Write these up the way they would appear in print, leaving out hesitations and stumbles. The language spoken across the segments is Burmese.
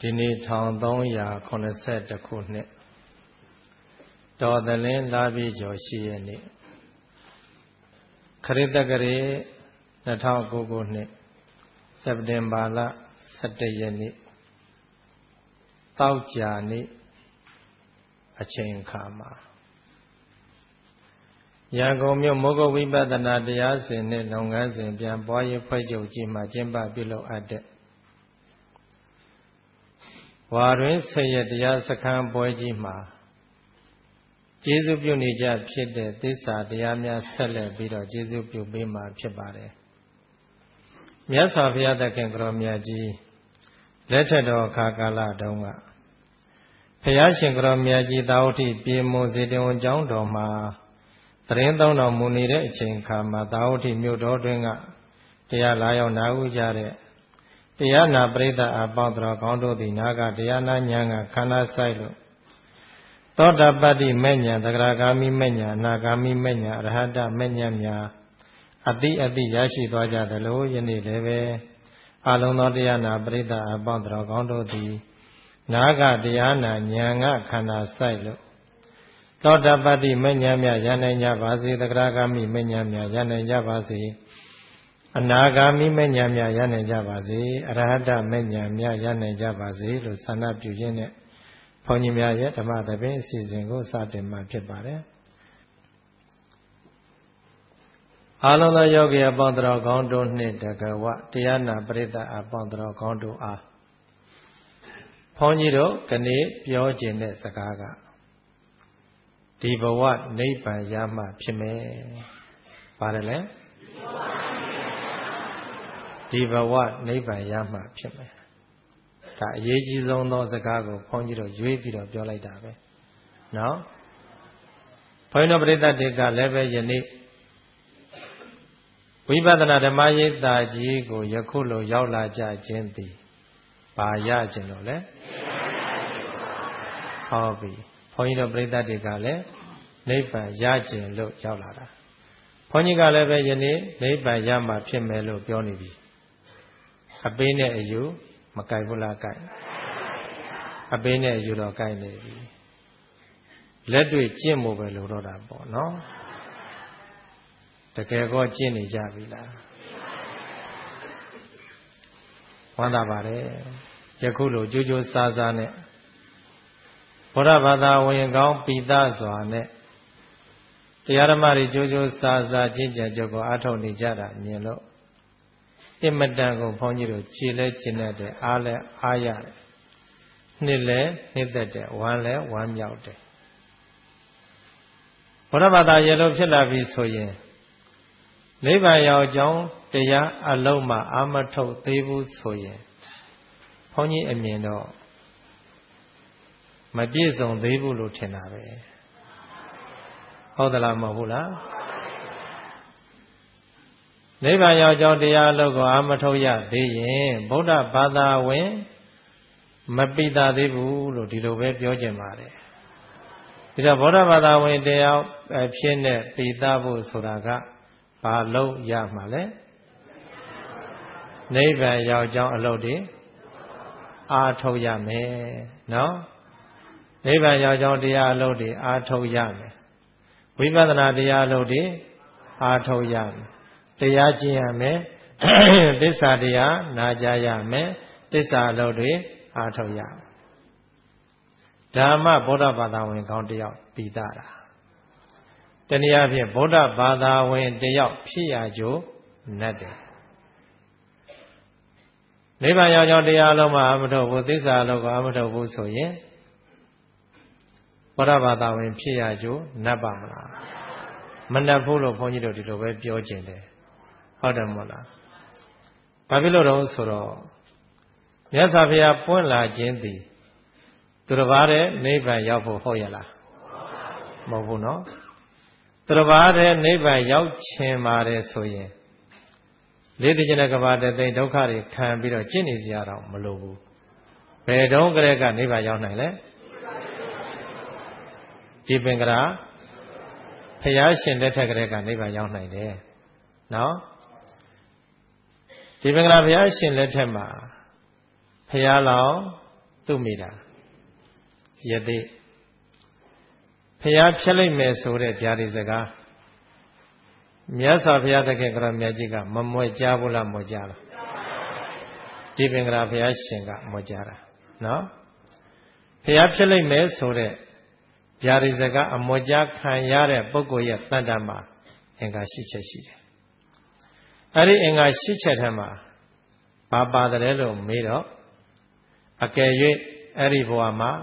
ဒီနေ့1380ခုနှစ်တော်သလင်းလာပြီကျော်ရှိရနေ့ခရစ်တက္ကရာ2009ခုနှစ်စက်တင်ဘာလ17ရက်နေ့တောက်ကြနေ့အချိန်ခါမှာရန်ကုန်မြို့မိုးကုတ်ဝိပဿနာတရားစင်နဲ့လုပ်ငန်းစဉ်ပြန်ပွားရေးဖွဲ့ချုပ်ကြီးမှာကျင်းပပြုလုပ်အပ်တဲ့ဝါတွင်10ရက်တရားစခန်းပွဲကြီးမှာကျေးဇူးပြုနေကြဖြစ်တဲ့သစ္စာတရားများဆက်လက်ပြီးတော့ကျေးဇူးပြုပေးမှာဖြစ်ပါတယ်မြတ်စွာဘုရားသခင်ကိုရောမြတ်ကြီးလက်ထက်တော်အခါကာလတုန်းကဘုရားရှင်ကိုရောမြတ်ကြီးသာဝတိပြေမွန်စေတဝန်ကျောင်းတော်မှာသတင်းသုံးတော်မူနေတဲ့အချိန်ခါမှာသာဝတိမြို့တော်တွင်ကတရားလာရောက်နာဥကြတဲ့တရားနာပရိသတ်အပေါင်းတော်ကောင်းတို့သည်နာကတရားနာဉာဏ်ကခန္ဓာဆိုင်လို့သောတာပတ္တိမေညာသဂရဂါမိမေညာအနာဂါမိမေညာအရဟတမေညာများအတိရရှိသွားကြသလိုယနေ့လည်းပဲအလုံးသောတရားနာပရိသတ်အပေါင်းတော်ကောင်းတို့သည်နာကတရားနာဉာဏ်ကခန္ဓာဆိုင်လို့သောတာပတ္တိမေညာများရနိုင်ကြပါစေသဂရဂါမိမေညာများရနိုင်ကြပါစေအနာဂါမိမေညာများရနိုင်ကြပါစေအရဟတမေညာများရနိုင်ကြပါစေလို့ဆန္ဒပြုခြင်းနဲ့ဘုန်းကြီးများရဲ့ဓမ္မသဘင်အစီအစဉ်ကိုစတင်မှာဖြစ်ပါတယ်အားလုံးသောယောဂီအပေါင်းတော်ကောင်းတို့နှင့်တကဝတရားနာပရိသတ်အပေါင်းတော်ကောင်းတို့အားဘုန်းကြီးတို့ကနေ့ပြောခြင်းတဲ့စကားကဒီဘဝနိဗ္ဗာန်ရမှဖြစ်မယ်ပါတယ်လေဒီဘဝနိဗ္ဗာန်ရမှဖြစ်မယ်ဒါအရေးကြီးဆုံးသောစကားကိုဘုန်းကြီးတို့ရွေးပြီးတော့ပြောလိုက်တာပဲနော်ဘုန်းကြီးတို့ပရိသတ်တွေကလည်းပဲယနေ့ဝိပဿနာဓမ္မရိပ်သာကြီးကိုယခုလိုရောက်လာကြခြင်းသည်ဘာရခြင်းလို့လဲဟောပြီဘုန်းကြီးတို့ပရိသတ်တွေကလည်းနိဗ္ဗာန်ရခြင်းလို့ရောက်လာတာဘုန်းကြီးကလည်းပဲယနေ့နိဗ္ဗာန်ရမှဖြစ်မယ်လို့ပြောနေပြီအပေးနဲ့အယူမကြိုက်ဘူးလားကြိုက်အပေးနဲ့အယူတော့ကြိုက်နေပြီလက်တွေ့ကျင့်ဖို့ပဲလိုတော့တာပေါ့နော်တကယ်ကောကျင့်နေကြပြီလားဝမ်းသာပါတယ်ယခုလိုကြိုးကြိုးစားစားနဲ့ဘုရားဘာသာဝင်ကောင်းပိသစွာနဲ့တရားဓမ္မတွေကြိုးကြိုးစားစားကျင့်ကြံကြုတ်ကိုအားထုတ်နေကြတာမြင်လို့အင်မတန်ကိုဘုန်းကြီးတို့ခြေလဲကျင့်တဲ့အားလဲအားရတယ်နှစ်လဲနှစ်သက်တယ်ဝမ်းလဲဝမ်းမြောက်တယ်ဘုရားဘာသာရေလို့ဖြစ်လာပြီဆိုရင်နိဗ္ဗာန်ရောက်ကြောင်းတရားအလုံးမှအာမထုတ်သေးဘူးဆိုရင်ဘုန်းကြီးအမြင်တော့မပြည့်စုံသေးဘူးလို့ထင်တာပဲဟုတ်သလားမဟုတ်ဘူးလားနိဗ္ဗာန်ရောက်ကြောင်းတရားအလုံးကိုအာမထုတ်ရသေးရင်ဗုဒ္ဓဘာသာဝင်မပိတာသေးဘူးလို့ဒီလိုပဲပြောကြပါတယ်ဒီတော့ဗုဒ္ဓဘာသာဝင်တရားဖြစ်နေပိတာဖို့ဆိုတာကဘာလို့ရမှာလဲနိဗ္ဗာန်ရောက်ကြောင်းအလုပ်တွေအားထုတ်ရမယ်နော်နိဗ္ဗာန်ရောက်ကြောင်းတရားအလုပ်တွေအားထုတ်ရမယ်ဝိပဿနာတရားအလုပ်တွေအားထုတ်ရမယ်တရားကျင့်ရမယ်သစ္စာတရားနာကြားရမယ်သစ္စာအလုပ်တွေအားထုတ်ရမယ်ဓမ္မဗုဒ္ဓဘာသာဝင်ကောင်းတယောက်ပြီးသားတာတနည်းအားဖြင့်ဗုဒ္ဓဘာသာဝင်တယောက်ဖြစ်ရကြိုးနဲ့တယ်နိဗ္ဗာန်ရောက်ကြောင်းတရားအလုံးမှာအမထုတ်ဘူးသစ္စာအလုံးကိုအမထုတ်ဘူးဆိုရင်ဗုဒ္ဓဘာသာဝင်ဖြစ်ရကြိုးနတ်ပါမလားမနတ်ဘူးလို့ဘုန်းကြီးတို့ဒီလိုပဲပြောကျင်တယ်ဟုတ်တယ်မဟုတ်လားဘာဖြစ်လို့တော့ဆိုတော့မြတ်စွာဘုရားပွင့်လာခြင်းသည်သူတစ်ပါးတဲ့နိဗ္ဗာန်ရောက်ဖို့ဟုတ်ရလားမဟုတ်ဘူးနော်သူတစ်ပါးတဲ့နိဗ္ဗာန်ရောက်ချင်ပါတယ်ဆိုရင်လေးသိကျင်တဲ့ကဘာတသိဒုက္ခတွေခံပြီးတော့ကျင့်နေစရာတော့မလိုဘူးဘယ်တုန်းကလေးကနိဗ္ဗာန်ရောက်နိုင်လဲဒီပင်ကရာဘုရားရှင်လက်ထက်ကလေးကနိဗ္ဗာန်ရောက်နိုင်တယ်နော်ဒီပင်ကရာဘုရားရှင်လက်ထက်မှာဘုရားလောင်းသူမိတာယသိဖျားဖြစ်လိုက်မယ်ဆိုတဲ့ဗျာဒီစကားမြတ်စွာဘုရားသခင်ကရောမြတ်ကြီးကမမွဲကြားဘူးလားမွဲကြားလားဒီပင်ကရာဘုရားရှင်ကမွဲကြားတာနော်ဖျားဖြစ်လိုက်မယ်ဆိုတဲ့ဗျာဒီစကားအမွဲကြားခံရတဲ့ပုဂ္ဂိုလ်ရဲ့တဏ္ဍာမှာအင်္ဂါ၈ချက်ရှိတယ်အဲ့ဒီအင်္ဂါ၈ချက်ထဲမှာဘာပါတယ်လို့မေးတော့အကယ်၍အဲ့ဒီဘဝမှာ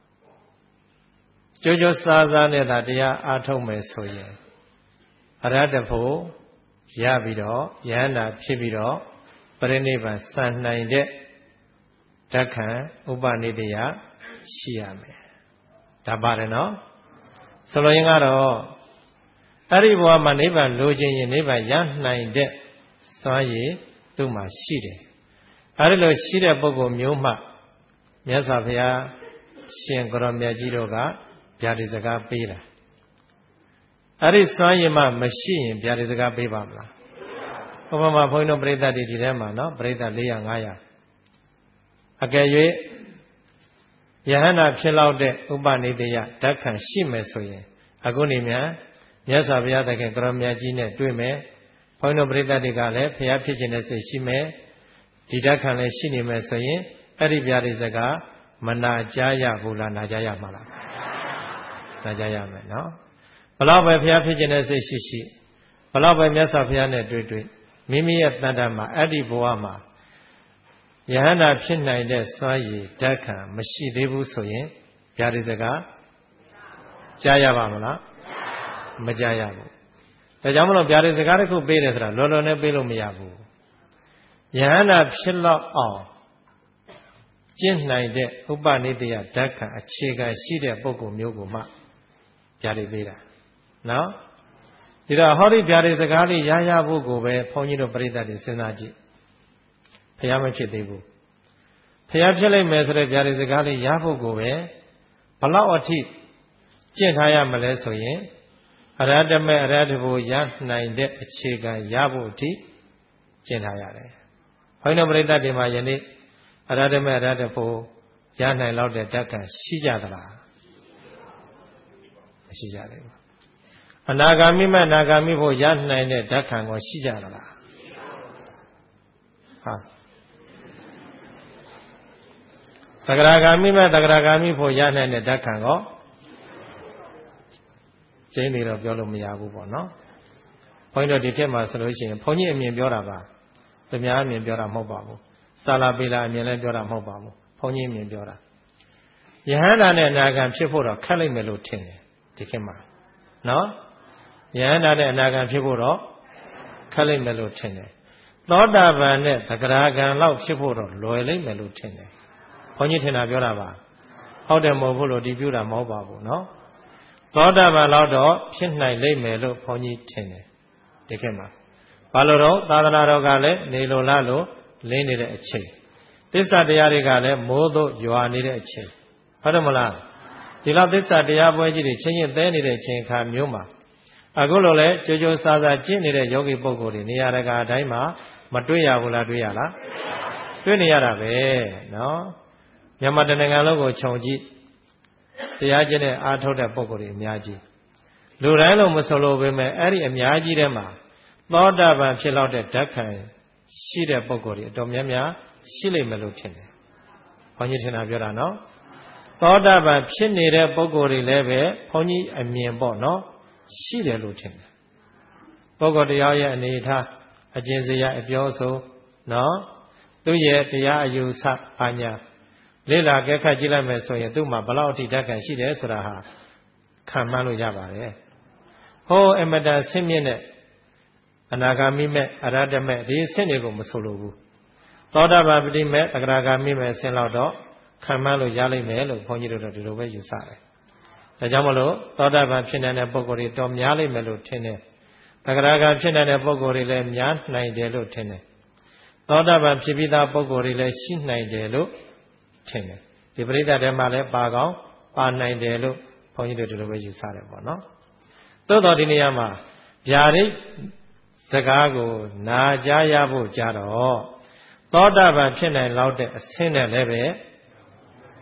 ကြိုးကြိုးစားစားနဲ့သာတရားအားထုတ်မယ်ဆိုရင်အရဟတဖို့ရပြီးတော့ယန္တာဖြစ်ပြီးတော့ပရိနိဗ္ဗာန်စံနိုင်တဲ့ဓက္ခံဥပနိဒေယရှိရမယ်ဒါပါတယ်နော်ဆိုလိုရင်းကတော့အဲ့ဒီဘဝမှာနိဗ္ဗာန်လိုချင်ရင်နိဗ္ဗာန်ရနိုင်တဲ့စွမ်းရည်သူ့မှာရှိတယ်အဲ့ဒီလိုရှိတဲ့ပုဂ္ဂိုလ်မျိုးမှမြတ်စွာဘုရားရှင်ကိုရောမြတ်ကြီးတို့ကဗျာဒီစကားပေးတာအဲ့ဒီစွမ်းရည်မှမရှိရင်ဗျာဒီစကားပေးပါမလားဥပမာဘုန်းကြီးတို့ပရိသတ်ဒီထဲမှာနော်ပရိသတ်400 500အကယ်၍ယဟန္တာဖြစ်လောက်တဲ့ဥပနိဒေယဓက္ခံရှိမယ်ဆိုရင်အခုနေမြန်မြတ်စွာဘုရားသခင်ကိုရောမြတ်ကြီးနဲ့တွေ့မယ်ဘုန်းကြီးတို့ပရိသတ်တွေကလည်းဘုရားဖြစ်ခြင်းနဲ့စိတ်ရှိမယ်ဒီဓက္ခံလည်းရှိနေမယ်ဆိုရင်အဲ့ဒီဗျာဒီစကားမနာကြားရဘူးလားနာကြားရမှာလားနာကြားရမယ်နော်ဘလောက်ပဲဘုရားဖြစ်ခြင်းနဲ့စိတ်ရှိဘလောက်ပဲမြတ်စွာဘုရားနဲ့တွေ့မိမိရဲ့တဏ္ဍာမှာအဲ့ဒီဘဝမှာယဟန္တာဖြစ်နိုင်တဲ့စွမ်းရည်ဓက္ခံမရှိသေးဘူးဆိုရင်ဗျာဒီစကားကြားရပါမလားမကြားရဘူးဒါကြောင့်မလို့ဗျာဒီစကားတစ်ခုပေးတယ်ဆိုတာလောလောနဲ့ပေးလို့မရဘူးယဟန္တာဖြစ်လောက်အောင်ကျင့်နိုင်တဲ့ဥပနိဒေယဓက္ခံအခြေခံရှိတဲ့ပုဂ္ဂိုလ်မျိုးကိုမှဗျာဒီပေးတာနော်ဒီတော့ဟောဒီဗျာဒီစကားလေးရဖို့ကိုပဲဘုန်းကြီးတို့ပရိသတ်တွေစဉ်းစားကြည့်ဘုရားမဖြစ်သေးဘူးဘုရားဖြစ်လိုက်မယ်ဆိုတဲ့ဗျာဒီစကားလေးရဖို့ကိုပဲဘလောက်အထိကျင့်ထားရမလဲဆိုရင်အရဟတမေအရဟတဘုရနိုင်တဲ့အခြေခံရဖို့အထိကျင့်ထားရတယ်ဘုန်းကြီးတို့ပရိသတ်တွေမှာယနေ့အရဟတမေအရဟတဘုရနိုင်လောက်တဲ့ဓက္ခံရှိကြသလားမရှိကြသေးဘူးအနာဂါမိမဲ့အနာဂါမိဖို့ရနိုင်တဲ့ဓက္ခံကိုရှိကြသလားဟာသဂရဂါမိမဲ့သဂရဂါမိဖို့ရနိုင်တဲ့ဓက္ခံကိုကျင်းနေတော့ပြောလို့မရဘူးပေါ့နော်ဘုန်းကြီးတို့ဒီထက်မှာဆိုလို့ရှိရင်ဘုန်းကြီးအမြင်ပြောတာပါသူများအမြင်ပြောတာမဟုတ်ပါဘူးစာလာပေလာအမြင်လည်းပြောတာမဟုတ်ပါဘူးဘုန်းကြီးအမြင်ပြောတာယဟန္တာနဲ့အနာဂံဖြစ်ဖို့တော့ခက်လိုက်မယ်လို့ထင်တယ်ဒီခေတ်မှာနော်ယဟန္တာနဲ့အနာဂံဖြစ်ဖို့တော့ခက်လိုက်မယ်လို့ထင်တယ်သောတာပန်နဲ့သဂရဂံလောက်ဖြစ်ဖို့တော့လွယ်လိမ့်မယ်လို့ထင်တယ်ဘုန်းကြီးထင်တာပြောတာပါဟုတ်တယ်မဟုတ်ဘူးလို့ဒီပြတာမဟုတ်ပါဘူးနော်သောတာပန်လောက်တော့ဖြစ်နိုင်လိမ့်မယ်လို့ဘုန်းကြီးထင်တယ်ဒီခေတ်မှာဘာလို့တော့သာသနာတော်ကလည်းနေလိုလားလို့လင်းနေတဲ့အချိန်သစ္စာတရားတွေကလည်းမိုးတို့ရွာနေတဲ့အချိန်ဟုတ်တယ်မလားဒီလောက်သစ္စာတရားပွဲကြီးတွေချင်းချင်းသဲနေတဲ့အချိန်ခါမျိုးမှာအခုလိုလဲကြိုးကြိုးစားစားကျင့်နေတဲ့ယောဂီပုဂ္ဂိုလ်တွေနေရာတကာအတိုင်းမှာမတွေ့ရဘူးလားတွေ့ရလားတွေ့နေရတာပဲနော်မြန်မာတနိုင်ငံလုံးကိုခြုံကြည့်တရားကျင့်တဲ့အားထုတ်တဲ့ပုဂ္ဂိုလ်တွေအများကြီးလူတိုင်းလုံးမဆိုလို့ပဲမဲ့အဲ့ဒီအများကြီးထဲမှာသောတာပန်ဖြစ်လောက်တဲ့ဓက္ခံရှိတဲ့ပုဂ္ဂိုလ်တွေအတော်များများရှိလိမ့်မယ်လို့ထင်တယ်။ဘုန်းကြီးထင်တာပြောတာနော်။သောတာပန်ဖြစ်နေတဲ့ပုဂ္ဂိုလ်တွေလည်းပဲဘုန်းကြီးအမြင်ပေါ့နော်ရှိတယ်လို့ထင်တယ်။ပုဂ္ဂိုလ်တရားရဲ့အနေအထားအကျင့်စရာအပြောဆိုနော်သူရဲ့တရားအယူဆအာညာလေ့လာကြက်ခတ်ကြည့်လိုက်မယ်ဆိုရင်သူ့မှာဘလောက်အထိဓက္ခံရှိတယ်ဆိုတာဟာခံမှန်းလို့ရပါတယ်။ဟိုအမတန်ဆင့်မြင့်တဲ့အနာဂါမိမဲ့အရဟတမဲ့ဒီအဆင့်တွေကိုမဆိုလိုဘူးသောတာပန်ပတိမဲ့အဂရဂါမိမဲ့အဆင့်လောက်တော့ခံမှန်းလို့ရလိမ့်မယ်လို့ဘုန်းကြီးတို့တော့ဒီလိုပဲယူဆတယ်ဒါကြောင့်မလို့သောတာပန်ဖြစ်နေတဲ့ပုဂ္ဂိုလ်တွေတော်များလိမ့်မယ်လို့ထင်တယ်အဂရဂါဖြစ်နေတဲ့ပုဂ္ဂိုလ်တွေလည်းများနိုင်တယ်လို့ထင်တယ်သောတာပန်ဖြစ်ပြီးသားပုဂ္ဂိုလ်တွေလည်းရှိနိုင်တယ်လို့ထင်တယ်ဒီပရိသတ်ထဲမှာလည်းပါကောင်းပါနိုင်တယ်လို့ဘုန်းကြီးတို့ဒီလိုပဲယူဆတယ်ပေါ့နော်သို့တော်ဒီနေရာမှာဗျာဒိတ်စကားကိုနာကြားရဖို့ကြတော့သောတာပန်ဖြစ်နိုင်လောက်တဲ့အဆင့်နဲ့လည်းပဲ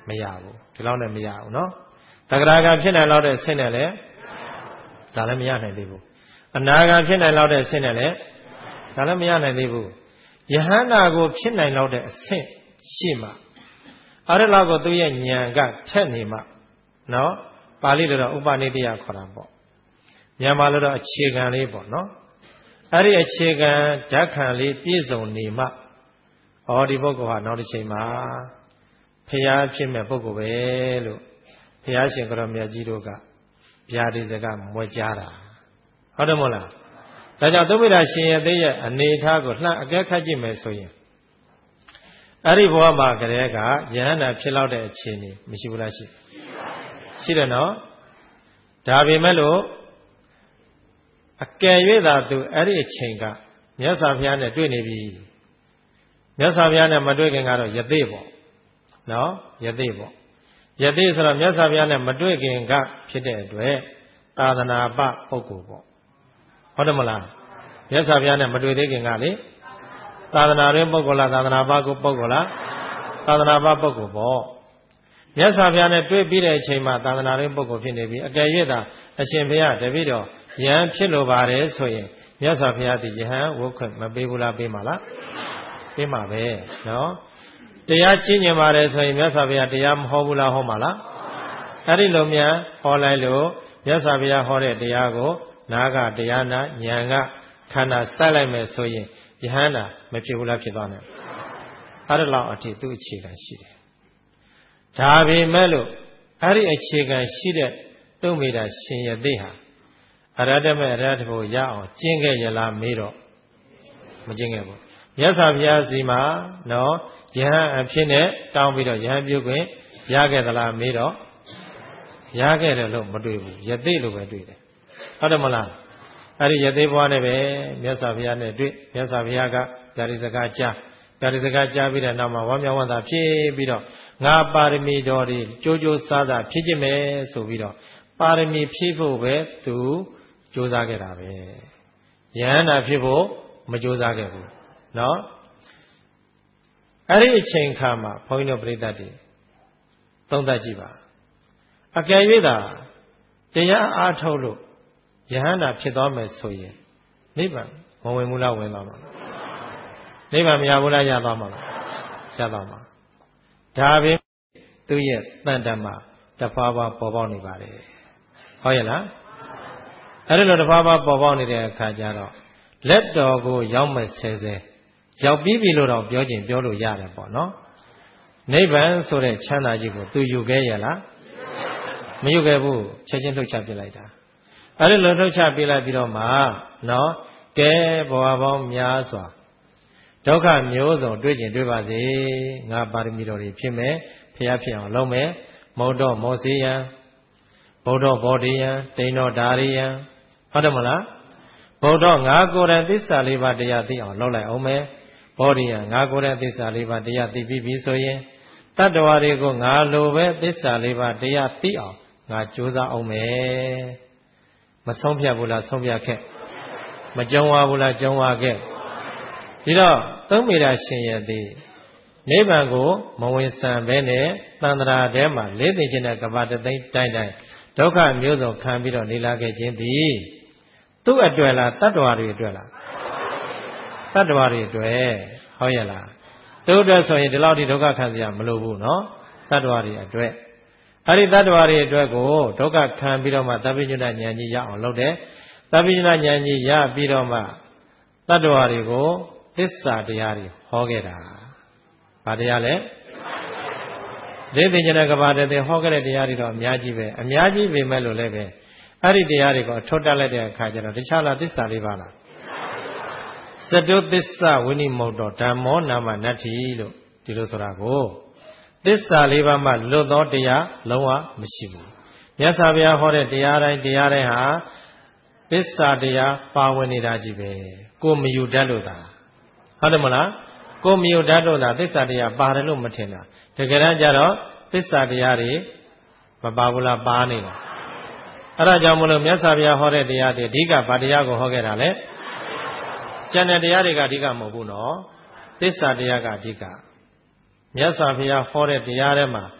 မရဘူးဒီလောက်နဲ့မရဘူးနော်သဂရာဂံဖြစ်နိုင်လောက်တဲ့အဆင့်နဲ့လည်းဒါလည်းမရနိုင်သေးဘူးအနာဂံဖြစ်နိုင်လောက်တဲ့အဆင့်နဲ့လည်းဒါလည်းမရနိုင်သေးဘူးယဟန္တာကိုဖြစ်နိုင်လောက်တဲ့အဆင့်ရှိမှအဲ့ဒါလောက်ကိုသူရဲ့ဉာဏ်ကထက်နေမှနော်ပါဠိလိုတော့ဥပနိတယခေါ်တာပေါ့မြန်မာလိုတော့အခြေခံလေးပေါ့နော်အဲ့ဒီအခြေခံဓာတ်ခံလေးပြည့်စုံနေမှဩဒီပုဂ္ဂိုလ်ဟာနောက်တစ်ချိန်မှာဖျားဖြစ်မဲ့ပုဂ္ဂိုလ်ပဲလို့ဘုရားရှင်ကိုရောမြတ်ကြီးတို့ကဗျာဒိစကမွဲကြားတာဟုတ်တယ်မို့လားဒါကြောင့်သုဗ္ဗေဒရှင်ရဲ့သေးရဲ့အနေအထားကိုလှမ်းအကဲခတ်ကြည့်မယ်ဆိုရင်အဲ့ဒီဘဝမှာကလေးကယဟန္တာဖြစ်လောက်တဲ့အခြေအနေမရှိဘူးလားရှိတယ်နော်ဒါပေမဲ့လို့အကယ်၍သာသူအဲ့ဒီအချိန်ကမြတ်စွာဘုရားနဲ့တွေ့နေပြီမြတ်စွာဘုရားနဲ့မတွေ့ခင်ကတော့ယသိပေါ့နော်ယသိပေါ့ယသိဆိုတော့မြတ်စွာဘုရားနဲ့မတွေ့ခင်ကဖြစ်တဲ့အတွက်သာသနာပပုဂ္ဂိုလ်ပေါ့ဟုတ်တယ်မလားမြတ်စွာဘုရားနဲ့မတွေ့သေးခင်ကလေသာသနာတွင်ပုဂ္ဂိုလ်လားသာသနာပပုဂ္ဂိုလ်လားသာသနာပပုဂ္ဂိုလ်ပေါ့မြတ်စွာဘုရားနဲ့တွေ့ပြီးတဲ့အချိန်မှာသာသနာတွင်ပုဂ္ဂိုလ်ဖြစ်နေပြီအကယ်၍သာအရှင်ဘုရားတပည့်တော်ယဟန်ဖြစ်လိုပါတယ်ဆိုရင်မြတ်စွာဘုရားဒီယဟန်ဝုခွင့်မပေးဘူးလားပေးမှာလားပေးမှာပဲနော်တရားကျင့်ကြံပါတယ်ဆိုရင်မြတ်စွာဘုရားတရားမဟောဘူးလားဟောမှာလားအဲ့ဒီလိုများဟောလိုက်လို့မြတ်စွာဘုရားဟောတဲ့တရားကိုနာကတရားနာဉာဏ်ကခန္ဓာစိုက်လိုက်မယ်ဆိုရင်ယဟန္တာမဖြစ်ဘူးလားဖြစ်သွားတယ်အဲ့ဒါလောက်အထိသူ့အခြေခံရှိတယ်ဒါပေမဲ့လို့အဲ့ဒီအခြေခံရှိတဲ့သုဗ္ဗေဒရှင်ယသိဟာအရဟတမေအရဟတဘုရအောင်ကျင့်ခဲ့ရလားမေးတော့မကျင့်ခဲ့ဘူးမြတ်စွာဘုရားစီမှာနော်ယဟန်အဖြစ်နဲ့တောင်းပြီးတော့ယဟန်ပြုခွင့်ရခဲ့သလားမေးတော့ရခဲ့တယ်လို့မတွေ့ဘူးယသိလို့ပဲတွေ့တယ်ဟုတ်တယ်မလားအဲ့ဒီယသိဘွားနဲ့ပဲမြတ်စွာဘုရားနဲ့တွေ့မြတ်စွာဘုရားကဗျာဒိစကားကြားဗျာဒိစကားကြားပြီးတဲ့နောက်မှာဝမ်းမြောက်ဝမ်းသာဖြစ်ပြီးတော့ငါပါရမီတော်တွေကြိုးကြိုးစားစားဖြည့်ခြင်းမယ်ဆိုပြီးတော့ပါရမီဖြည့်ဖို့ပဲသူကြိုးစားခဲ့တာပဲယဟန္တာဖြစ်ဖို့မကြိုးစားခဲ့ဘူးနော်အဲ့ဒီအချိန်ခါမှာဘုန်းကြီးတို့ပြိဿတွေသုံးသပ်ကြည့်ပါအကယ်၍သာတရားအားထုတ်လို့ယဟန္တာဖြစ်သွားမယ်ဆိုရင်နိဗ္ဗာန်မဝင်ဘူးလားဝင်သွားမှာလားနိဗ္ဗာန်မရဘူးလားရသွားမှာလားရသွားမှာဒါပင်သူ့ရဲ့တန်တမှာတဖွာဖွာပေါ်ပေါက်နေပါလေဟုတ်ရဲ့လားအဲ့ဒီလိုတဖွာဖွာပေါ်ပေါက်နေတဲ့အခါကျတော့လက်တော်ကိုရောက်မဲ့ဆဲဆဲရောက်ပြီးပြီလို့တော့ပြောချင်ပြောလို့ရတယ်ပေါ့နော်နိဗ္ဗာန်ဆိုတဲ့ချမ်းသာကြီးကိုသူယူခဲ့ရလားမယူခဲ့ဘူးချက်ချင်းလှုပ်ချပြလိုက်တာအဲ့ဒီလိုလှုပ်ချပြလိုက်ပြီးတော့မှနော်ကဲဘဝပေါင်းများစွာဒုက္ခမျိုးစုံတွေ့ကျင်တွေ့ပါစေငါပါရမီတော်တွေဖြစ်မယ်ဖျားဖြစ်အောင်လုပ်မယ်မௌတော်မောစီယံဗုဒ္ဓဘောဓိယံတိန်တော်ဓာရိယံဟုတ်တယ်မလားဗုဒ္ဓငါကိုယ်တိုင်သစ္စာလေးပါးတရားသိအောင်လုပ်လိုက်အောင်မယ်ဘောဓိယံငါကိုယ်တိုင်သစ္စာလေးပါးတရားသိပြီးပြီဆိုရင်တတ္တဝါတွေကိုငါလိုပဲသစ္စာလေးပါးတရားသိအောင်ငါကြိုးစားအောင်မယ်မဆုံးဖြတ်ဘူးလားဆုံးဖြတ်ခဲ့မကြုံဝဘူးလားကြုံဝခဲ့ဒီတော့သုံးမိတာရှင်ရဲ့သည်နိဗ္ဗာန်ကိုမဝင်ဆံဘဲနဲ့သန္တရာထဲမှာလေးသိခြင်းနဲ့ကဘာတသိန်းတိုင်းတိုင်းဒုက္ခမျိုးစုံခံပြီးတော့နေလာခဲ့ခြင်းသည်သူ့အတွက်လားတတ္တဝါတွေအတွက်လားတတ္တဝါတွေအတွက်ဟုတ်ရဲ့လားသူ့အတွက်ဆိုရင်ဒီလောက်ဒီဒုက္ခခံစရာမလိုဘူးနော်တတ္တဝါတွေအတွက်အဲ့ဒီတတ္တဝါတွေအတွက်ကိုဒုက္ခခံပြီးတော့မှသဗ္ဗညုတဉာဏ်ကြီးရအောင်လုပ်တယ်သဗ္ဗညုတဉာဏ်ကြီးရပြီးတော့မှတတ္တဝါတွေကိုသစ္စာတရားတွေဟောခဲ့တာဘာတရားလဲလေးသိဉာဏ်ကဘာတည်းဟောခဲ့တဲ့တရားတွေတော့အများကြီးပဲအများကြီးပဲမဲ့လို့လည်းပဲအဲ့ဒီတရားတွေကိုအထွတ်တက်လိုက်တဲ့အခါကျတော့တခြားလားသစ္စာလေးပါလားစတုသစ္စာဝိနိမုတ်တော်ဓမ္မောနာမနတ္ထိလို့ဒီလိုဆိုတာကိုသစ္စာလေးပါးမှလွတ်သောတရားလုံးဝမရှိဘူးမြတ်စွာဘုရားဟောတဲ့တရားတိုင်းဟာသစ္စာတရားပါဝင်နေတာကြီးပဲကိုမယူတတ်လို့သာဟုတ်တယ်မလားကိုမယူတတ်လို့သာသစ္စာတရားပါတယ်လို့မထင်တာတကယ်တမ်းကျတော့သစ္စာတရားတွေမပါဘူးလားပါနေတာအဲ့ဒါကြောင့်မလို့မြတ်စွာဘုရားဟောတဲ့တရားတွေအဓိကဗာတရားကိုဟောခဲ့တာလေကျန်တဲ့တရားတွေကအဓိကမဟုတ်ဘူးနော်သစ္စာတရားကအဓိကမြတ်စွာဘုရားဟောတဲ့တရားထဲမှာသ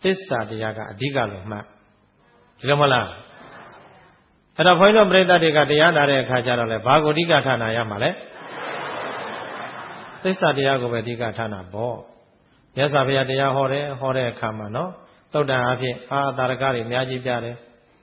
သစ္စာတရားကအဓိကလို့မှတ်ဒီလိုမလားအဲ့တော့ဘုန်းကြီးတို့ပြိဿတွေကတရားနာတဲ့အခါကျတော့လေဘာကိုအဓိကထားနာရမှာလဲသစ္စာတရားကိုပဲအဓိကထားနာပေါ့မြတ်စွာဘုရားတရားဟောတဲ့အခါမှာနော်သုတ်တန်အဖြစ်တာရကတွေအများကြီးပြတယ်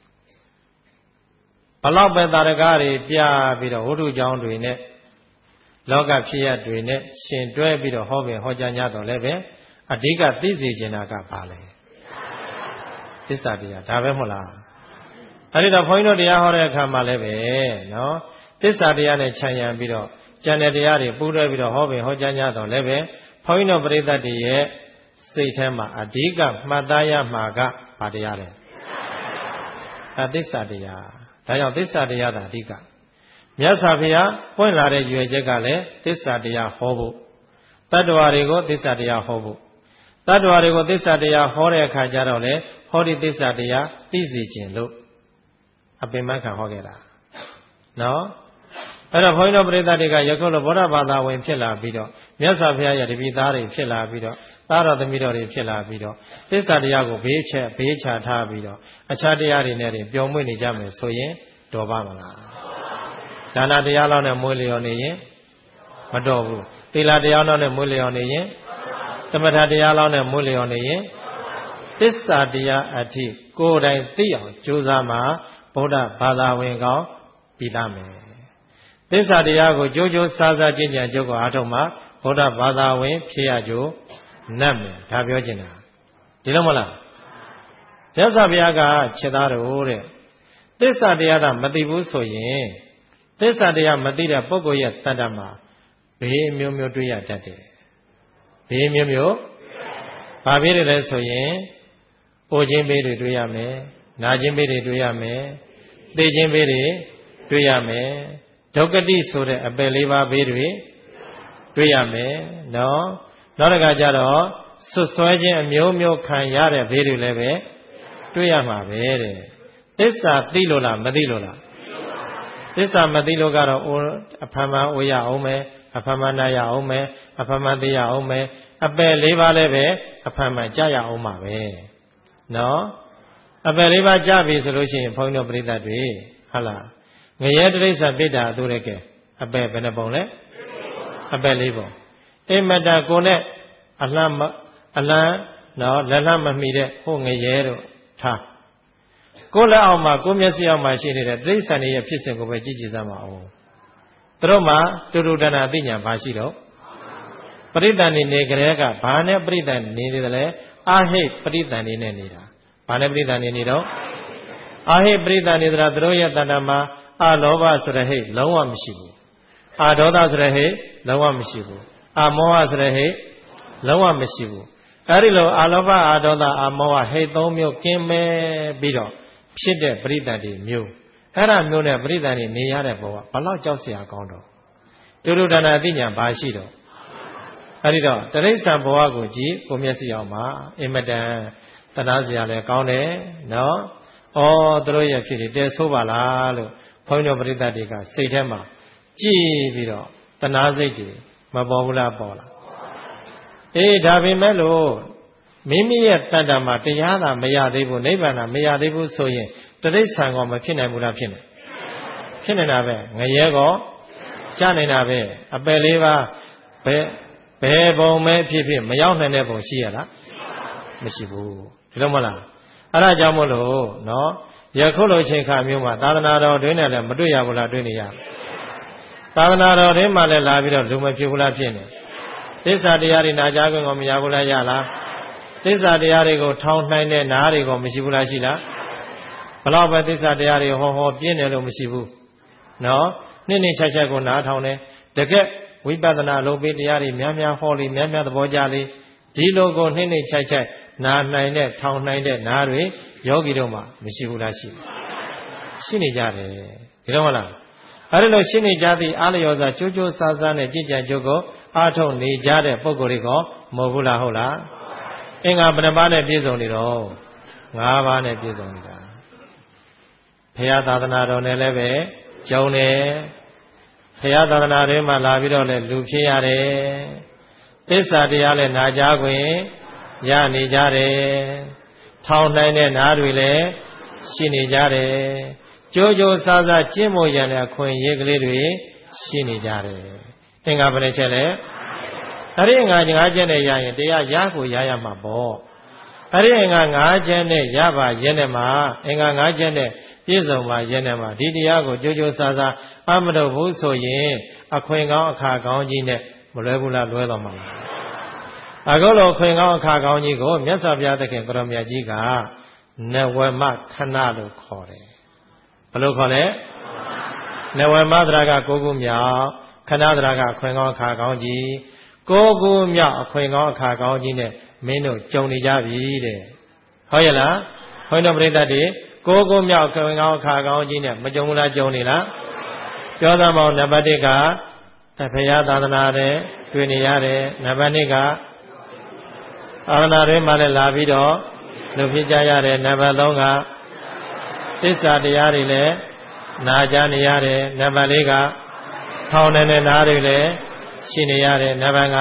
ဘလောက်ပဲတာရကတွေပြပြီးတော့ဝိတုကြောင်းတွေနဲ့လောကဖြစ်ရတွေနဲ့ရှင်တွဲပြီးတော့ဟောကြားကြတော့လည်းပဲအဓိကသိစေချင်တာကဘာလဲသစ္စာတရားဒါပဲမဟုတ်လားအဲ့ဒီတော့ဘုန်းကြီးတို့တရားဟောတဲ့အခါမှာလည်းပဲနော်သစ္စာတရားနဲ့ခြံရံပြီးတော့ကျန်တဲ့တရားတွေပူးတွဲပြီးတော့ဟောကြားကြတော့လည်းပဲဘုန်းကြီးတို့ပရိသတ်တွေရဲ့စိတ်ထဲမှာအဓိကမှတ်သားရမှာကဘာတရားလဲသစ္စာတရားဒါကြောင့်သစ္စာတရားသာအဓိကမြတ်စွာဘုရားပွင့်လာတဲ့ရွယ်ချက်ကလည်းသစ္စာတရားဟောဖို့တတ္တဝါတွေကိုသစ္စာတရားဟောဖို့တတ္တဝါတွေကိုသစ္စာတရားဟောတဲ့အခါကျတော့လေဟောဒီသစ္စာတရားသိစေခြင်းလို့အပင်မခံဟောခဲ့တာနော်အဲ့တော့ဘုန်းကြီးတို့ပရိသတ်တွေကယခုလိုဗုဒ္ဓဘာသာဝင်ဖြစ်လာပြီးတော့မြတ်စွာဘုရားရဲ့တပည့်သားတွေဖြစ်လာပြီးတော့သားတော်သမီးတော်တွေဖြစ်လာပြီးတော့သစ္စာတရားကိုဘေးချထားပြီးတော့အခြားတရားတွေနဲ့ပျော်မွေ့နေကြမယ်ဆိုရင်တော်ပါမလားဒါနတရားလောက်နဲ့မွေးလျော်နေရင်မတော်ဘူးသီလတရားလောက်နဲ့မွေးလျော်နေရင်သမထတရားလောက်နဲ့မွေးလျော်နေရင်သစ္စာတရားအထိကိုယ်တိုင်သိအောင်ကြိုးစားမှဗုဒ္ဓဘာသာဝင်ကောင်းပြီးသားမယ်သစ္စာတရားကိုကြိုးကြိုးစားစားကျင့်ကြံကြုတ်ကိုအားထုတ်မှဗုဒ္ဓဘာသာဝင်ဖြစ်ရကြိုးနတ်မယ်ဒါပြောချင်တာဒီလိုမလားမြတ်စွာဘုရားကခြေသားတော်တဲ့သစ္စာတရားသာမသိဘူးဆိုရင်သစ္စာတရားမသိတဲ့ပုဂ္ဂိုလ်ရဲ့တတ္တမှာဘေးမျိုးမျိုးတွေ့ရတတ်တယ်ဘေးမျိုးမျိုးဘာဘေးတွေလဲဆိုရင်အိုခြင်းဘေးတွေတွေ့ရမယ်နာခြင်းဘေးတွေတွေ့ရမယ်သိခြင်းဘေးတွေတွေ့ရမယ်ဒုက္ခတိဆိုတဲ့အပယ်လေးပါးဘေးတွေတွေ့ရမယ်နော်နောက်တစ်ခါကျတော့ဆွဆွဲခြင်းအမျိုးမျိုးခံရတဲ့ဘေးတွေလည်းပဲတွေ့ရမှာပဲတဲ့သစ္စာသိလို့လားမသိလို့လားသစ္စာမသိလို့ကတော့အဖမှန်အိုရအောင်မယ်အဖမှန်နာရအောင်မယ်အဖမှန်သိရအောင်မယ်အပယ်လေးပါးလည်းပဲအဖမှန်ကြရအောင်ပါပဲနော်အပယ်လေးပါးကြပြီဆိုလို့ရှိရင်ဘုန်းကြီးတို့ပရိသတ်တွေဟုတ်လားငရဲတိရစ္ဆာန်ပိဋ္ဌာအတူတဲ့ကဲအပယ်ဘယ်နှပုံလဲအပယ်လေးပုံအိမတကိုနဲ့အလန်းနော်လက်လှမ်းမမီတဲ့ဟိုငရဲတို့ထားကိုယ်လက်အောက်မှာကိုယ်မျက်စိအောက်မှာရှိနေတဲ့တိရစ္ဆာန်တွေရဲ့ဖြစ်စဉ်ကိုပဲကြည့်ကြည့်စမ်းပါဦးသူတို့မှာတူတူတဏအသိဉာဏ်ဘာရှိတော့ပရိသတ်နေကြတဲ့ကဘာနဲ့ပရိသတ်နေတယ်လဲအာဟိပရိသတ်နေနဲ့နေတာဘာနဲ့ပရိသတ်နေတော့အာဟိပရိသတ်နေတာသူတို့ရဲ့တဏ္ဍမှာအာလောဘဆိုတဲ့ဟိတ်လုံးဝမရှိဘူးအာဒေါသဆိုတဲ့ဟိတ်လုံးဝမရှိဘူးအာမောဟဆိုတဲ့ဟိတ်လုံးဝမရှိဘူးအဲဒီလိုအာလောဘအာဒေါသအာမောဟဟိတ်သုံးမျိုးကင်းမဲ့ပြီးတော့ဖြစ်တဲ့ပရိသတ်တွေမျိုးအဲ့ဒါမျိုးနဲ့ပရိသတ်တွေနေရတဲ့ဘဝဘလောက်ကြောက်စရာကောင်းတော့တူတူတဏ္ဍအသိဉာဏ်ဘာရှိတော့အဲ့ဒီတော့တရိစ္ဆာန်ဘဝကိုကြည့်ကိုမျက်စိအောင်မှာအင်မတန်တဏှာစရာလည်းကောင်းတယ်နော်သူတို့ရဲ့ဖြစ်တယ်တဲဆိုးပါလားလို့ဘုန်းကြီးတို့ပရိသတ်တွေကစိတ်ထဲမှာကြည်ပြီးတော့တဏှာစိတ်တွေမပေါ်ဘူးလားပေါ်လားဒါပေမဲ့လို့မိမိရဲ့တဏ္ဍာမှာတရားသာမရသေးဘူးနိဗ္ဗာန်သာမရသေးဘူးဆိုရင်တရိစ္ဆာန်ကမဖြစ်နိုင်ဘူးလားဖြစ်နေတာပဲငရဲကောကြနေတာပဲအပယ်လေးပါဘယ်ပုံပဲဖြစ်မရောက်နိုင်တဲ့ပုံရှိရလားမရှိဘူးဒီလိုမလားအဲ့ဒါကြောင့်မို့လို့နော်ယခုလိုချိန်ခါမျိုးမှာသာသနာတော်တွင်နဲ့လည်းမတွေ့ရဘူးလားတွေ့နေရသာသနာတော်တွင်မှလည်းလာပြီးတော့လူမဖြစ်ဘူးလားဖြစ်နေသစ္စာတရားတွေနာကြားခွင့်ကိုမရဘူးလားရလားသစ္စာတရားတွေကိုထောင်နိုင်တဲ့နားတွေကိုမရှိဘူးလားရှိလားဘလောက်ပဲသစ္စာတရားတွေဟောပြင်းတယ်လို့မရှိဘူးနော်နှစ်ချက်ကိုနားထောင်တယ်တကယ်ဝိပဿနာလုံးပေးတရားတွေများများဟောလေများများသဘောကျလေဒီလိုကိုနှစ်ချက်နားနိုင်တဲ့ထောင်နိုင်တဲ့နားတွေယောဂီတို့မှာမရှိဘူးလားရှိနေကြတယ်ဒီတော့မလားအဲ့လိုရှိနေကြသည့်အားလျော်စွာကြိုးကြိုးစားစားနဲ့ကြည်ကြံကြုတ်ကိုအားထုတ်နေကြတဲ့ပုဂ္ဂိုလ်တွေကမဟုတ်ဘူးလားဟုတ်လားအင်္ဂါဘယ်နှပါးနဲ့ပြည့်စုံနေတော့၅ပါးနဲ့ပြည့်စုံနေတာဘုရားသာသနာတော်နဲ့လည်းပဲကျုံတယ်ဘုရားသာသနာထဲမှာလာပြီးတော့လည်းလူဖြစ်ရတယ်သစ္စာတရားလည်းနာကြားခွင့်ရနေကြတယ်ထောင်နိုင်တဲ့နားတွေလည်းရှိနေကြတယ်ကြိုးကြိုးစားစားကျင့်မို့ရတဲ့အခွင့်အရေးကလေးတွေရှိနေကြတယ်အင်္ဂါဘယ်နှချက်လဲအဲ့ဒီအင်္ဂါ၅ချက်နဲ့ရရင်တရားရကိုရရမှာပေါ့အဲ့ဒီအင်္ဂါ၅ချက်နဲ့ရပါရဲ့နဲ့မှာအင်္ဂါ၅ချက်နဲ့ပြည့်စုံပါရဲ့နဲ့မှာဒီတရားကိုကြိုးကြိုးစားစားအမလုပ်ဘူးဆိုရင်အခွင့်ကောင်းအခါကောင်းကြီးနဲ့မလွဲဘူးလားလွဲတော်မှာလားအခုလိုအခွင့်ကောင်းအခါကောင်းကြီးကိုမြတ်စွာဘုရားသခင်ကိုရောမြတ်ကြီးကနဝမခဏလို့ခေါ်တယ်ဘယ်လိုခေါ်လဲနဝမသရက9ခုမြောက်ခဏသရကအခွင့်ကောင်းအခါကောင်းကြီး9ခုမြောက်အခွင့်ကောင်းအခါကောင်းကြီးနဲ့မင်းတို့ကြုံနေကြပြီတဲ့ဟုတ်ရဲ့လားခွင့်တော်ပြိဿတ်တွေ9ခုမြောက်အခွင့်ကောင်းအခါကောင်းကြီးနဲ့မကြုံဘူးလားကြုံနေလားပြောသားမောင်နံပါတ်1ကဘုရားသာသနာနဲ့တွေ့နေရတယ်နံပါတ်2ကသာသနာတွင်မှလည်းလာပြီးတော့လူဖြစ်ကြရတယ်နံပါတ်3ကသစ္စာတရားတွေလည်းနာကြားနေရတယ်နံပါတ်4ကထောင်နေတဲ့နားတွေလည်းရှိနေရတယ်နံပါတ်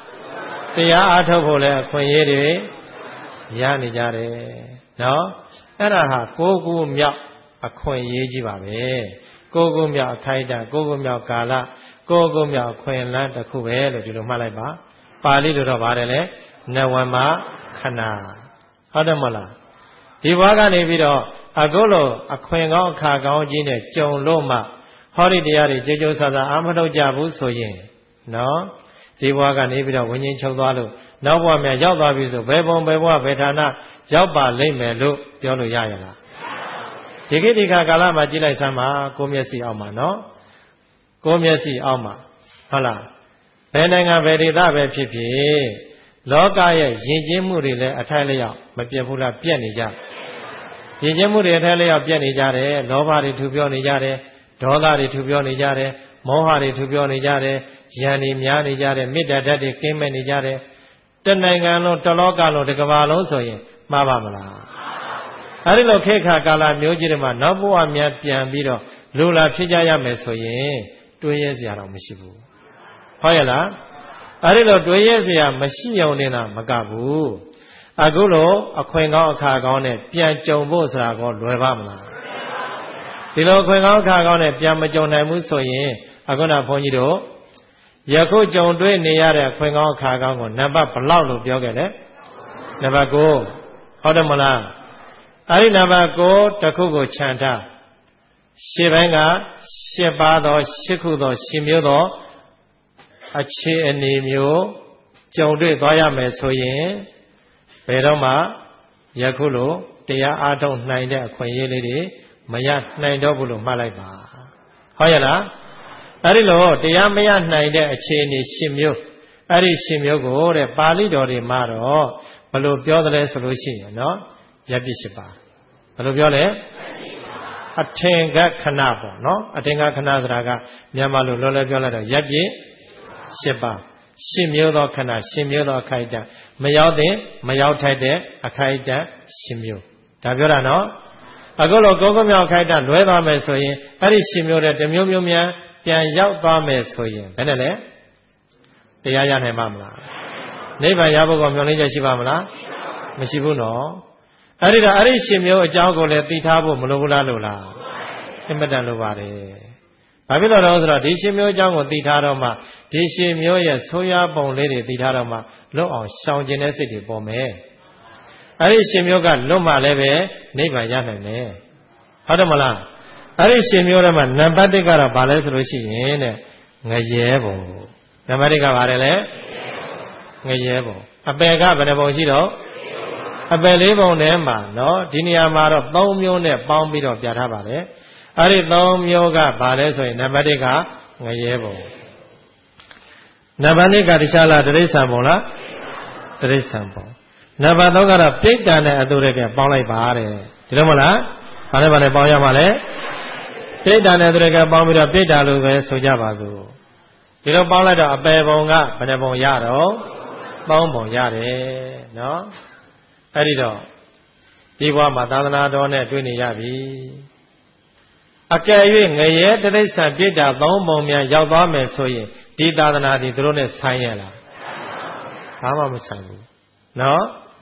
5တရားအားထုတ်ဖို့လည်းအခွင့်အရေးတွေရနေကြတယ်နော်အဲ့ဒါဟာ9ခုမြောက်အခွင့်အရေးကြီးပါပဲ9ခုမြောက်အခိုက်အတန့်9ခုမြောက်ကာလ9ခုမြောက်အခွင့်အလမ်းတစ်ခုပဲလို့ဒီလိုမှတ်လိုက်ပါပါဠိလိုတော့ပါတယ်လေနဝမခဏဟုတ်တယ်မလားဒီဘွားကနေပြီးတော့အခုလိုအခွင့်ကောင်းအခါကောင်းကြီးနဲ့ကြုံလို့မှဟောဒီတရားတွေကြိုးကြိုးစားစားအာမထုတ်ကြဘူးဆိုရင်နော်ဒီဘွားကနေပြီးတော့ဝิญဉ်ချုပ်သွားလို့နောက်ဘဝမှာရောက်သွားပြီဆိုဘယ်ဘုံဘယ်ဘဝဘယ်ဌာနရောက်ပါလိမ့်မယ်လို့ပြောလို့ရရလားဒီကိတိခါကာလမှာကြည့်လိုက်စမ်းပါကိုမျက်စိအောက်မှာနော်ကိုမျက်စိအောက်မှာဟုတ်လားဘယ်နိုင်ငံဘယ်ဒေသပဲဖြစ်ဖြစ်လောကရဲ့ယဉ်ကျေးမှုတွေလည်းအထိုက်လျောက်မပြတ်ဘူးလားပြတ်နေကြယဉ်ကျေးမှုတွေအထိုက်လျောက်ပြတ်နေကြတယ်လောဘတွေထူပြောနေကြတယ်ဒေါသတွေထူပြောနေကြတယ်မောဟတွေထူပြောနေကြတယ်ယံတွေများနေကြတယ်မေတ္တာဓာတ်တွေကင်းမဲ့နေကြတယ်တနိုင်ငံလုံးတလောကလုံးတစ်ကမ္ဘာလုံးဆိုရင်မှားပါမလားအဲဒီလိုခေတ်ခါကာလမျိုးကြီးတွေမှာနောက်ဘဝများပြန်ပြီးတော့လူလာဖြစ်ကြရမယ်ဆိုရင်တွေးရဲစရာတော့မရှိဘူးဟုတ်ရဲ့လားအဲဒီလိုတွေးရဲစရာမရှိအောင်နေတာမကဘူးအခုလိုအခွင့်ကောင်းအခါကောင်းနဲ့ပြန်ကြုံဖို့ဆိုတာကောလွယ်ပါမလားဒီလိုအခွင့်ကောင်းအခါကောင်းနဲ့ပြန်မကြုံနိုင်ဘူးဆိုရင်အခုနဘုန်းကြီးတို့ယခုကြုံတွေ့နေရတဲ့အခွင့်ကောင်းအခါကောင်းကိုနံပါတ်ဘလောက်လို့ပြောခဲ့လဲနံပါတ်9ဟုတ်တယ်မလားအဲဒီနံပါတ်9တစ်ခုကိုခြံထားရှေ့ပိုင်းက10ပါးသော10ခုသောရှင်မျိုးသောအခြေအနေမျိုးကြုံတွေ့သွားရမယ်ဆိုရင်ဘယ်တော့မှယခုလိုတရားအားထုတ်နိုင်တဲ့အခွင့်အရေးလေးတွေမရနိုင်တော့ဘူးလို့မှတ်လိုက်ပါဟုတ်ရဲ့လားအဲဒီလိုတရားမရနိုင်တဲ့အခြေအနေ10မျိုးအဲ့ဒီ10မျိုးကိုတဲ့ပါဠိတော်တွေမှာတော့ဘယ်လိုပြောသလဲဆိုလို့ရှိရင်နော်ရပ်ပြစ်10ပါဘယ်လိုပြောလဲအထင်ကခဏပေါ့နော်အထင်ကခဏဆိုတာကမြန်မာလိုလောလောပြောလိုက်တော့ရပ်ပြစ်10ပါ10မျိုးသောခဏ10မျိုးသောအခိုက်အတန့်မရောက်တဲ့မရောက်ထိုက်တဲ့အခိုက်အတန့်10မျိုးဒါပြောတာနော်အခုလိုကိုယ်ကမြောက်အခိုက်အတန့်လွဲသွားမယ်ဆိုရင်အဲ့ဒီ10မျိုးတဲ့တစ်မျိုးမျိုးများပြန်ရောက်သွားမယ်ဆိုရင်ဘယ်နဲ့လဲတရားရနိုင်မှာမလားနိဗ္ဗာန်ရဖို့ကမျှော်လင့်ချက်ရှိပါမလားမရှိဘူးနော်အဲ့ဒီတော့အဲ့ဒီ10မျိုးအကြောင်းကိုလည်းသိထားဖို့မလိုဘူးလားလို့လားအင်မတန်လိုပါတယ်ဘာဖြစ်လို့လဲဆိုတော့ဒီ10မျိုးအကြောင်းကိုသိထားတော့မှဒီ10မျိုးရဲ့ဆိုးရွားပုံလေးတွေသိထားတော့မှလွတ်အောင်ရှောင်ကျင်တဲ့စိတ်တွေပေါ်မယ်အဲ့ဒီ10မျိုးကလွတ်မှလည်းပဲနိဗ္ဗာန်ရနိုင်တယ်ဟုတ်တယ်မလားအဲ့ဒီ10မျိုးထဲမှာနံပါတ်1ကတော့ဘာလဲဆိုလို့ရှိရင်တဲ့ငရဲပုံနံပါတ်1ကဘာလဲငရဲပုံအပယ်ကဘယ်နှပုံရှိတော့အပယ်4ပုံထဲမှာနော်ဒီနေရာမှာတော့3မျိုးနဲ့ပေါင်းပြီးတော့ပြထားပါတယ်အဲ့ဒီ3မျိုးကဘာလဲဆိုရင်နံပါတ်1ကငရဲပုံနံပါတ်2ကတခြားလားတိရစ္ဆာန်ပုံလားတိရစ္ဆာန်ပုံနံပါတ်3ကတော့ပြိတ္တာနဲ့အတုတွေကပေါင်းလိုက်ပါတဲ့ဒီလိုမလားဘာနဲ့ပေါင်းရမှာလဲပြိတ္တာနဲ့အတုတွေကပေါင်းပြီးတော့ပြိတ္တာလို့ပဲဆိုကြပါစို့ဒီလိုပေါင်းလိုက်တော့အပယ်ပုံကဘယ်နှပုံရတော့3ပုံရတယ်နော်အဲ့ဒီတော့ဒီဘဝမှာသာသနာတော်နဲ့တွေ့နေရပြီအကယ်၍ငရဲတိရစ္ဆာန်ပြိတ္တာ3ပုံများရောက်သွားမယ်ဆိုရင်ဒီသာသနာဒီသူတို့နဲ့ဆိုင်ရလားဘာမှမဆိုင်ဘူးနော်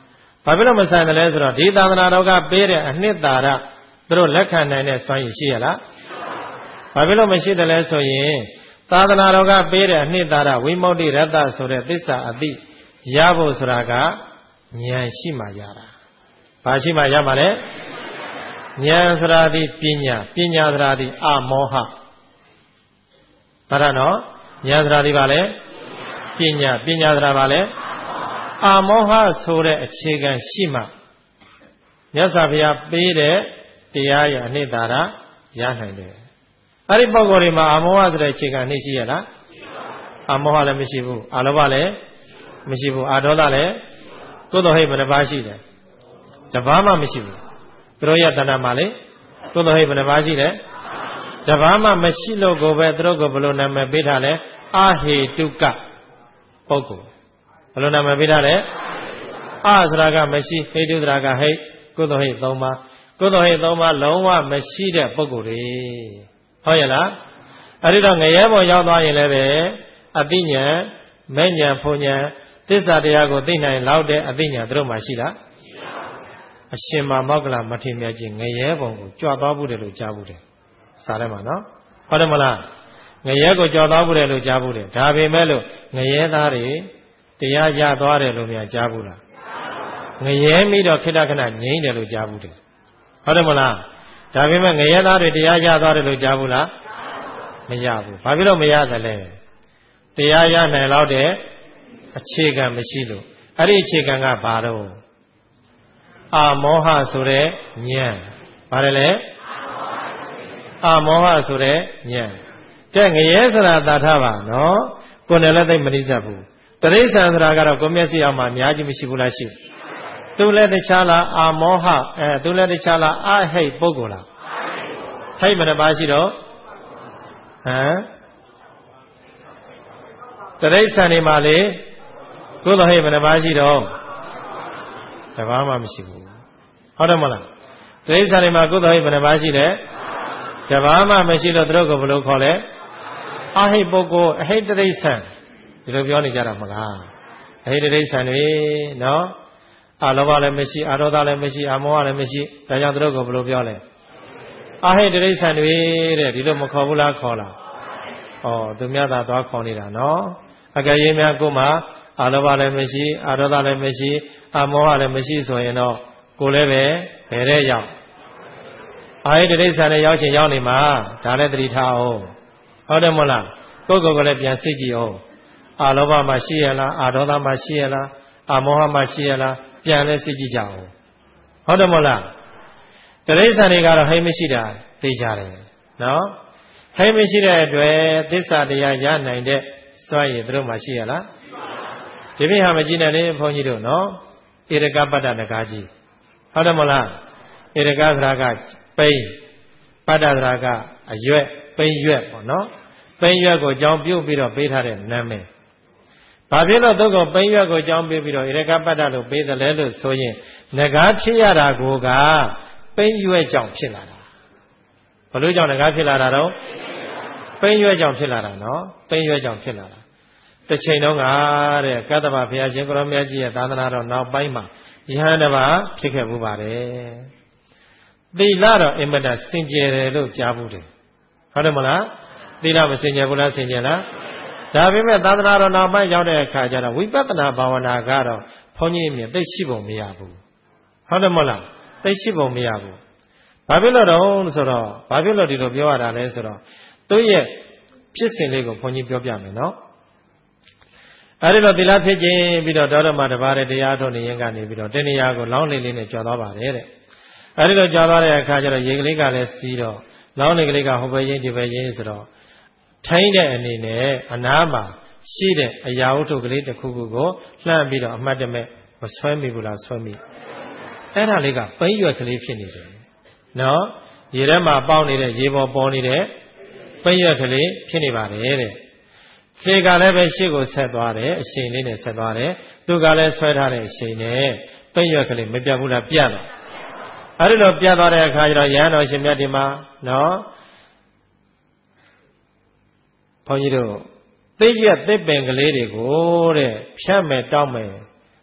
ဘာဖြစ်လို့မဆိုင်တယ်လဲဆိုတော့ဒီသာသနာတော်ကပေးတဲ့အနှစ်သာရသူတို့လက်ခံနိုင်တဲ့စွမ်းရည်ရှိရလားဘာဖြစ်လို့မရှိတယ်လဲဆိုရင်သာသနာတော်ကပေးတဲ့အနှစ်သာရဝိမု ക്തി ရတ္တဆိုတဲ့သစ္စာအသိရဖို့ဆိုတာကဉာဏ်ရှိမှရတာဘာရှိမှရမှာလဲဉာဏ်ဆိုတာဒီပညာပညာဆိုတာဒီအမောဟဒါရနော်ဉာဏ်ဆိုတာဒီပါလဲပညာပညာဆိုတာပါလဲအမောဟဆိုတဲ့အခြေခံရှိမှမြတ်စွာဘုရားပေးတဲ့တရားရဲ့အနှစ်သာရရနိုင်တယ်အဲ့ဒီပုဂ္ဂိုလ်တွေမှာအမောဟဆိုတဲ့အခြေခံနှိရှိရလားအမောဟလည်းမရှိဘူးအလောဘလည်းမရှိဘူးအဒေါသလည်းကုသိုလ်ဟိတ်ဘယ်နှပါးရှိတယ်တပါးမှမရှိဘူးသူတို့ရဲ့တဏ္ဍာမှာလေကုသိုလ်ဟိတ်ဘယ်နှပါးရှိတယ်တပါးမှမရှိလို့ကိုပဲသူတို့ကဘယ်လိုနာမည်ပေးထားလဲအဟေတုကပုဂ္ဂိုလ်ဘယ်လိုနာမည်ပေးထားလဲအဆိုတာကမရှိဟိတုဆိုတာကဟိတ်ကုသိုလ်ဟိတ်၃ပါးကုသိုလ်ဟိတ်၃ပါးလုံးဝမရှိတဲ့ပုဂ္ဂိုလ်တွေဟုတ်ရဲ့လားအဲ့ဒီတော့ငရဲပေါ်ရောက်သွားရင်လည်းပဲအသိဉာဏ်မဲ့ဉာဏ်ဖုံဉာဏ်သစ္စာတရားကိုသိနိုင်လောက်တဲ့အသိဉာဏ်သူတို့မှရှိလားအရှင်မောက္ကလမထေရမြတ်ကြီးငရဲဘုံကိုကြွသွားဘူးတယ်လို့ကြားဘူးတယ်စာထဲမှာနော်ဟုတ်တယ်မလားငရဲကိုကြွသွားဘူးတယ်လို့ကြားဘူးတယ်ဒါပေမဲ့လို့ငရဲသားတွေတရားရသွားတယ်လို့များကြားဘူးလားငရဲမိတော့ခိတ္တခဏငြိမ့်တယ်လို့ကြားဘူးတယ်ဟုတ်တယ်မလားဒါပေမဲ့ငရဲသားတွေတရားရသွားတယ်လို့ကြားဘူးလားမရဘူးဘာဖြစ်လို့မရသလဲတရားရနိုင်လောက်တဲ့အခြေခံမရှိလို့အဲ့ဒီအခြေခံကဘာတော့အမောဟဆိုတဲ့ဉာဏ်ဘာလဲလဲအမောဟဆိုတဲ့ဉာဏ်ကဲငရဲဆိုတာသာထပါနော်ကိုယ်နဲ့လည်းသိမနှိစက်ဘူးတရိစ္ဆာန်ဆိုတာကတော့ကိုယ်မျက်စိအောင်မှအများကြီးမရှိဘူးလားရှိသူလည်းတခြားလားအမောဟသူလည်းတခြားလားအဟိတ်ပုဂ္ဂိုလ်လားဟိတ်မနှပါရှိတော့တရိစ္ဆာန်တွေမှာလေကုသိုလ်ဟိတ်မနှပါရှိတော့တဘာမှမရှိဘူးဟုတ်တယ်မလားတရိစ္ဆာန်တွေမှာကုသိုလ်ဟိတ်မနှပါရှိတယ်တဘာမှမရှိတော့သူတို့ကဘယ်လိုခေါ်လဲအဟိတ်ပုဂ္ဂိုလ်အဟိတ်တရိစ္ဆာန်ဒီလိုပြောနေကြတာမလားအဟိတ်တရိစ္ဆာန်တွေနော်အလောဘလည်းမရှိအဒေါသလည်းမရှိအမောဟလည်းမရှိဒါကြောင့်သူတို့ကဘယ်လိုပြောလဲအဟိတ်တရိစ္ဆာန်တွေတဲ့ဒီလိုမခေါ်ဘူးလားခေါ်လားဩသူများသာသွားခေါ်နေတာနော်အကယ်၍များကိုမှအလောဘလည်းမရှိအဒေါသလည်းမရှိအမောဟလည်းမရှိဆိုရင်တော့ကိုလည်းပဲဘယ်တဲ့ရောက်အဟိတ်တရိစ္ဆာန်တွေရောက်ချင်ရောက်နေမှာဒါလည်းသတိထားအောင်ဟုတ်တယ်မဟုတ်လားကိုယ်ကိုယ်ကလည်းပြန်စိတ်ကြည့်အောင်အလောဘမှရှိရလားအဒေါသမှရှိရလားအမောဟမှရှိရလားပြန်လဲစိတ်ကြည့်ကြအောင်ဟုတ်တယ်မဟုတ်လားတရိစ္ဆာန်တွေကတော့ဟိတ်မရှိတာသိကြတယ်နော်ဟိတ်မရှိတဲ့အတွက်သစ္စာတရားရနိုင်တဲ့စွမ်းရည်သူတို့မှရှိရလားဒီပြဟာမကြည့်နဲ့လေဘုန်းကြီးတို့နော်ဧရကပတ္တနဂါကြီးဟုတ်တယ်မဟုတ်လားဧရကသရာကပိန်းပတ္တသရာကအရွက်ပိန်းရွက်ပေါ့နော်ပိန်းရွက်ကိုအကြောင်းပြုတ်ပြီးတော့ပေးထားတဲ့နာမည်ဘာဖြစ်လို့သူကပိန်းရွက်ကိုအကြောင်းပေးပြီးတော့ဧရကပတ္တလို့ပေးတယ်လဲလို့ဆိုရင်နဂါဖြစ်ရတာကိုကပိန်းရွက်ကြောင့်ဖြစ်လာတာဘလို့ကြောင့်နဂါဖြစ်လာတာတော့ပိန်းရွက်ကြောင့်ဖြစ်လာတာနော်ပိန်းရွက်ကြောင့်ဖြစ်လာတာတစ်ချိန်တုန်းကတဲ့ကတ္တဗဘုရားရှင်ကိုရောမြတ်ကြီးရဲ့သာသနာတော်နောက်ပိုင်းမှာယဟန်တစ်ပါးဖြစ်ခဲ့မှုပါတယ်သီလတော့အင်မတန်စင်ကြယ်တယ်လို့ကြားဘူးတယ်ဟုတ်တယ်မလားသီလမစင်ကြယ်ဘူးလားစင်ကြယ်လားဒါပေမဲ့သာသနာတော်နောက်ပိုင်းရောက်တဲ့အခါကျတော့ဝိပဿနာဘာဝနာကတော့ဘုန်းကြီးအမြင်သိရှိပုံမရဘူးဟုတ်တယ်မဟုတ်လားသိရှိပုံမရဘူးဘာဖြစ်လို့တော့ဆိုတော့ဘာဖြစ်လို့ဒီလိုပြောရတာလဲဆိုတော့သူ့ရဲ့ဖြစ်စဉ်လေးကိုဘုန်းကြီးပြောပြမယ်နော်အဲဒီတော့သီလဖြစ်ခြင်းပြီးတော့ဒေါရမတပါးတဲ့တရားထုတ်နေရင်ကနေပြီးတော့တဏှာကိုလောင်းလေးလေးနဲ့ကြွားသွားပါတယ်တဲ့အဲဒီတော့ကြွားသွားတဲ့အခါကျတော့ရေကလေးကလည်းစီးတော့လောင်းလေးကလေးကဟိုဘက်ရင်းဒီဘက်ရင်းဆိုတော့ထိုင်းတဲ့အနေနဲ့အနားမှာရှိတဲ့အရာဝတ္ထုကလေးတစ်ခုခုကိုလှမ်းပြီးတော့အမှတ်တမဲ့မဆွဲမိဘူးလားဆွဲမိအဲ့ဒါလေးကပိန်းရွက်ကလေးဖြစ်နေတယ်နော်ရေထဲမှာပေါက်နေတဲ့ရေပေါ်ပေါ်နေတဲ့ပိန်းရွက်ကလေးဖြစ်နေပါတယ်တဲ့ခြေကလည်းပဲရှေ့ကိုဆက်သွားတယ်အရှိန်လေးနဲ့ဆက်သွားတယ်သူကလည်းဆွဲထားတဲ့အရှိန်နဲ့ပိန်းရွက်ကလေးမပြတ်ဘူးလားပြတ်တော့အဲ့ဒီလိုပြတ်သွားတဲ့အခါကျတော့ရဟန်းတော်ရှင်မြတ်ဒီမှာနော်ဘုန်းကြီးတို့သိရွက်သစ်ပင်ကလေးတွေကိုတဲ့ဖြတ်မယ်တောက်မယ်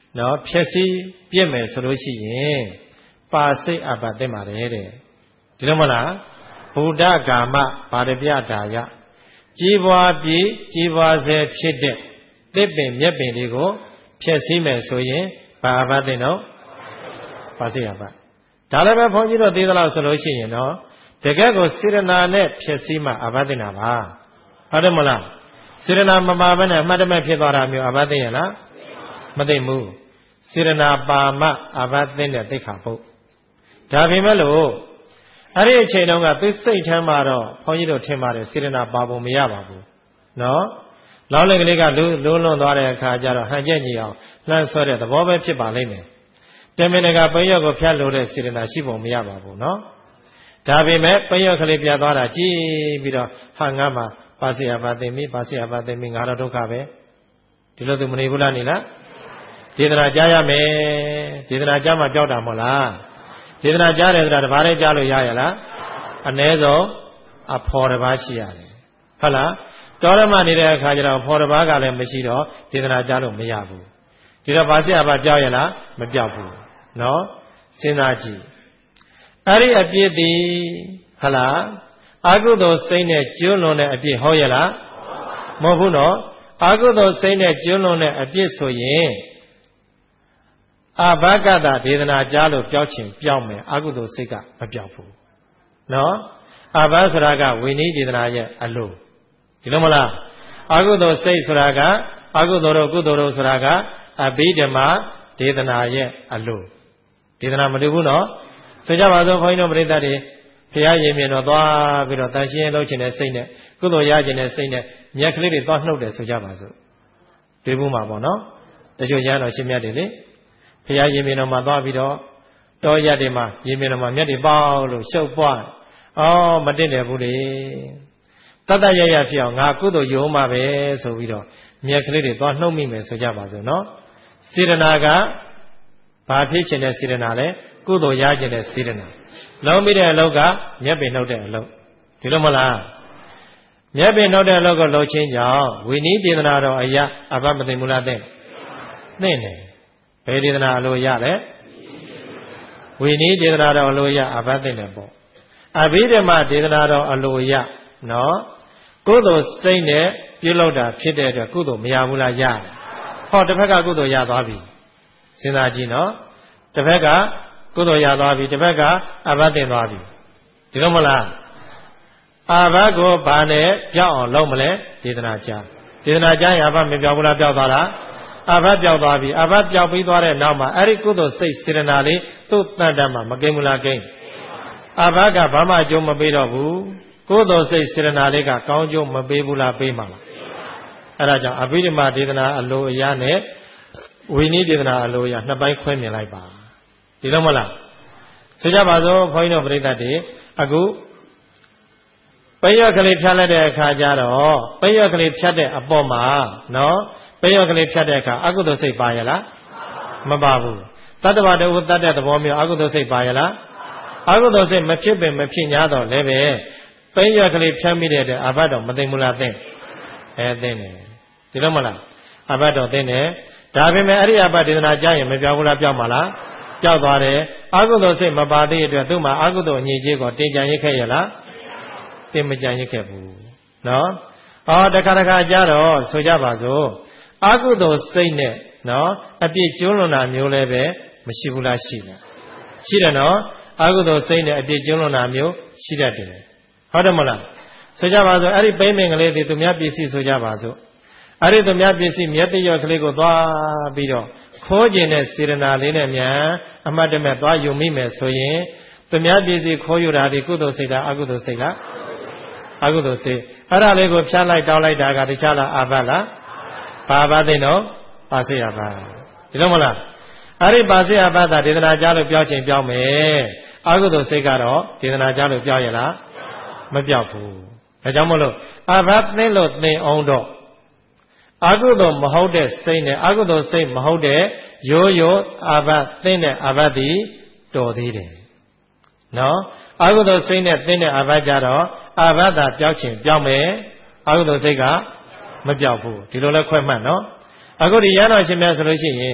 နော်ဖြည့်စည်းပြည့်မယ်ဆိုလို့ရှိရင်ပါစိတ်အဘသိမှာတဲ့ဒီလိုမလားဗုဒ္ဓဂါမဗာရပြဒါယကြီးပွားပြီးကြီးပွားစေဖြစ်တဲ့သစ်ပင်မြက်ပင်တွေကိုဖြည့်စည်းမယ်ဆိုရင်ဘာအဘသိတော့ပါစိတ်အဘဒါလည်းပဲဘုန်းကြီးတို့သိသလောက်ဆိုလို့ရှိရင်နော်တကယ်ကိုစေရနာနဲ့ဖြည့်စည်းမှအဘသိနာပါဟုတ်တယ်မလားစေရနာမပါဘဲနဲ့အမှတ်တမဲ့ဖြစ်သွားတာမျိုးအဘသိရလားမသိဘူးစေရနာပါမအဘသိတဲ့သိက္ခာပုဒ်ဒါပေမဲ့လို့အဲ့ဒီအချိန်တုန်းကသူစိတ်ထဲမှာတော့ဘုန်းကြီးတို့ထင်ပါတယ်စေရနာပါပုံမရပါဘူးနော်လောင်းလင်ကလေးကလွန်းသွားတဲ့အခါကျတော့ဟန်ကျက်ညီအောင်လှမ်းဆွဲတဲ့သဘောပဲဖြစ်ပါလိမ့်မယ်တမင်တကာပိယကိုဖျက်လို့တဲ့စေရနာရှိပုံမရပါဘူးနော်ဒါပေမဲ့ပိယကလေးပြသွားတာကြည်ပြီးတော့ဟာငါမှာပါစီယပါသိမိပါစီယပါသိမိငါတော့ဒုက္ခပဲဒီလိုသူမနေဘူးလားနေလားဒေသနာကြားရမယ်ဒေသနာကြားမှကြောက်တာမဟုတ်လားဒေသနာကြားတယ်ဆိုတာတပါးလေးကြားလို့ရရလားအ ਨੇ ဆုံးအဖော်တစ်ပါးရှိရတယ်ဟုတ်လားတော်ရမနေတဲ့အခါကျတော့ဖော်တစ်ပါးကလည်းမရှိတော့ဒေသနာကြားလို့မရဘူးဒီတော့ပါစီယပါကြောက်ရလားမကြောက်ဘူးနော်စဉ်းစားကြည့်အဲ့ဒီအပြစ်ဒီဟုတ်လားအကုသိုလ်စိတ်နဲ့ကျွလွန်တဲ့အပြစ်ဟုတ်ရလားမဟုတ်ဘူးနော်အကုသိုလ်စိတ်နဲ့ကျွလွန်တဲ့အပြစ်ဆိုရင်အဘဂတဒေသနာကြားလို့ပြောက်ချင်ပြောက်မယ်အကုသိုလ်စိတ်ကမပြောက်ဘူးနော်အဘဆိုတာကဝိနည်းဒေသနာရဲ့အလိုဒီလိုမလားအကုသိုလ်စိတ်ဆိုတာကအကုသိုလ်တို့ကုသိုလ်တို့ဆိုတာကအဘိဓမ္မာဒေသနာရဲ့အလိုဒေသနာမတူဘူးနော်ဆိုကြပါစို့ခွန်ကြီးတို့ပရိသတ်တွေဘုရားရင်မြင်တော့သွားပြီးတော့တန်ရှင်းလုပ်ခြင်းနဲ့စိတ်နဲ့ကုသိုလ်ရခြင်းနဲ့စိတ်နဲ့မြက်ကလေးတွေသွားနှုတ်တယ်ဆိုကြပါစို့တွေ့ဘူးမှာပေါ့နော်တချို့ရဟန်းတော်ရှင်မြတ်တွေလေဘုရားရင်မြင်တော်မှာသွားပြီးတော့တောရက်တွေမှာရင်မြင်တော်မှာမြတ်တွေပေါက်လို့ရှုပ်ပွားမတင့်တယ်ဘူးလေတတ်တရရဖြစ်အောင်ငါကုသိုလ်ယုံမှာပဲဆိုပြီးတော့မြက်ကလေးတွေသွားနှုတ်မိမယ်ဆိုကြပါစို့နော်စေတနာကဘာဖြစ်ခြင်းနဲ့စေတနာလဲကုသိုလ်ရခြင်းနဲ့စေတနာလုံးပြီးတဲ့အလုပ်ကမြက်ပင်နှုတ်တဲ့အလုပ်ဒီလိုမလားမြက်ပင်နှုတ်တဲ့အလုပ်ကိုလုပ်ချင်းကြောင့်ဝိနည်းဒေသနာတော်အရာအဘမသိမူလားသိတယ်ဘယ်ဒေသနာအလိုရလဲဝိနည်းဒေသနာတော်အလိုရအဘသိတယ်ပေါ့အဘိဓမ္မာဒေသနာတော်အလိုရနော်ကုသိုလ်စိတ်နဲ့ပြုလုပ်တာဖြစ်တဲ့အတွက်ကုသိုလ်မရဘူးလားရတယ်ဟောတစ်ဖက်ကကုသိုလ်ရသွားပြီစဉ်းစားကြည့်နော်တစ်ဖက်ကကုသိုလ်ရသွားပြီတစ်ဖက်ကအဘသိသွားပြီဒီလိုမလားအဘကိုဘာနဲ့ကြောက်အောင်လုပ်မလဲဒေသနာကြားဒေသနာကြားရင်အဘမပြောက်ဘူးလားပြောက်သွားလားအဘပြောက်သွားပြီအဘပြောက်ပြီးသွားတဲ့နောက်မှာအဲ့ဒီကုသိုလ်စိတ်စေတနာလေးသူ့တန်တမ်းမှာမကိမ့်ဘူးလားကိမ့်အဘကဘာမှအကျိုးမပေးတော့ဘူးကုသိုလ်စိတ်စေတနာလေးကကောင်းကျိုးမပေးဘူးလားပေးမှာလားအဲ့ဒါကြောင့်အဘိဓမ္မာဒေသနာအလိုအရာနဲ့ဝိနည်းဒေသနာအလိုအရာနှစ်ပိုင်းခွဲမြင်လိုက်ပါဒီလိုမလားဆိုကြပါစို့ဘုန်းကြီးတို့ပရိသတ်တွေအခုပိယကလေးဖြတ်လိုက်တဲ့အခါကျတော့ပိယကလေးဖြတ်တဲ့အပေါ်မှာနော်ပိယကလေးဖြတ်တဲ့အခါအကုသိုလ်စိတ်ပါရလားမပါဘူးတတ္တဝတ္တဝတတ်တဲ့သဘောမျိုးအကုသိုလ်စိတ်ပါရလားအကုသိုလ်စိတ်မဖြစ်ပင်မဖြစ်냐တော့လည်းပဲပိယကလေးဖြတ်မိတဲ့အတွက်အဘတော်မသိဘူးလားသိသိတယ်ဒီလိုမလားအဘတော်သိတယ်ဒါပေမဲ့အဲ့ဒီအဘဒေသနာကြားရင်မပြောက်ဘူးလားပြောက်မှာလားကြောက်သွားတယ်အကုသိုလ်စိတ်မပါသေးတဲ့အတွက်သူ့မှာအကုသိုလ်အငြိကြီးကိုတင်ကြံရခဲ့ရလားတင်မကြံရခဲ့ဘူးနော်တခါတခါကြတော့ဆိုကြပါစို့အကုသိုလ်စိတ်နဲ့နော်အပြစ်ကျွလွန်တာမျိုးလည်းပဲမရှိဘူးလားရှိတယ်နော်အကုသိုလ်စိတ်နဲ့အပြစ်ကျွလွန်တာမျိုးရှိတတ်တယ်ဟုတ်တယ်မလားဆိုကြပါစို့အဲ့ဒီပိမင်ကလေးတွေသူများပစ္စည်းဆိုကြပါစို့အဲ့ဒီသူများပစ္စည်းမြတ်တရော့ကလေးကိုသွားပြီးတော့ခိုးခြင်းနဲ့စေရနာလေးနဲ့မြန်အမှတ်တမဲ့သွားယူမိမယ်ဆိုရင်သူများပစ္စည်းခိုးယူတာဒီကုသိုလ်စိတ်လားအကုသိုလ်စိတ်လားအကုသိုလ်စိတ်အဲ့ဒါလေးကိုဖြတ်လိုက်တောင်းလိုက်တာကတခြားလားအာဘလားဘာဘာသိနော်ပါစေယဘာဒီလိုမလားအဲ့ဒီပါစေယဘာသာဒေသနာကြားလို့ပြောချင်းပြောင်းမယ်အကုသိုလ်စိတ်ကတော့ဒေသနာကြားလို့ပြောင်းရလားမပြောက်ဘူးဒါကြောင့်မလို့အာဘသိလို့သိအောင်တော့အကုသိုလ်မဟုတ်တဲ့စိတ်နဲ့အကုသိုလ်စိတ်မဟုတ်တဲ့ရိုးရိုးအာဘသိတဲ့အဘသည်တော်သေးတယ်နော်အကုသိုလ်စိတ်နဲ့သိတဲ့အဘကြတော့အာဘသာပြောက်ချင်ပြောက်မယ်အကုသိုလ်စိတ်ကမပြောက်ဘူးဒီလိုလဲခွဲမှတ်နော်အခုဒီရဟန်းတော်ရှင်များဆိုလို့ရှိရင်ပ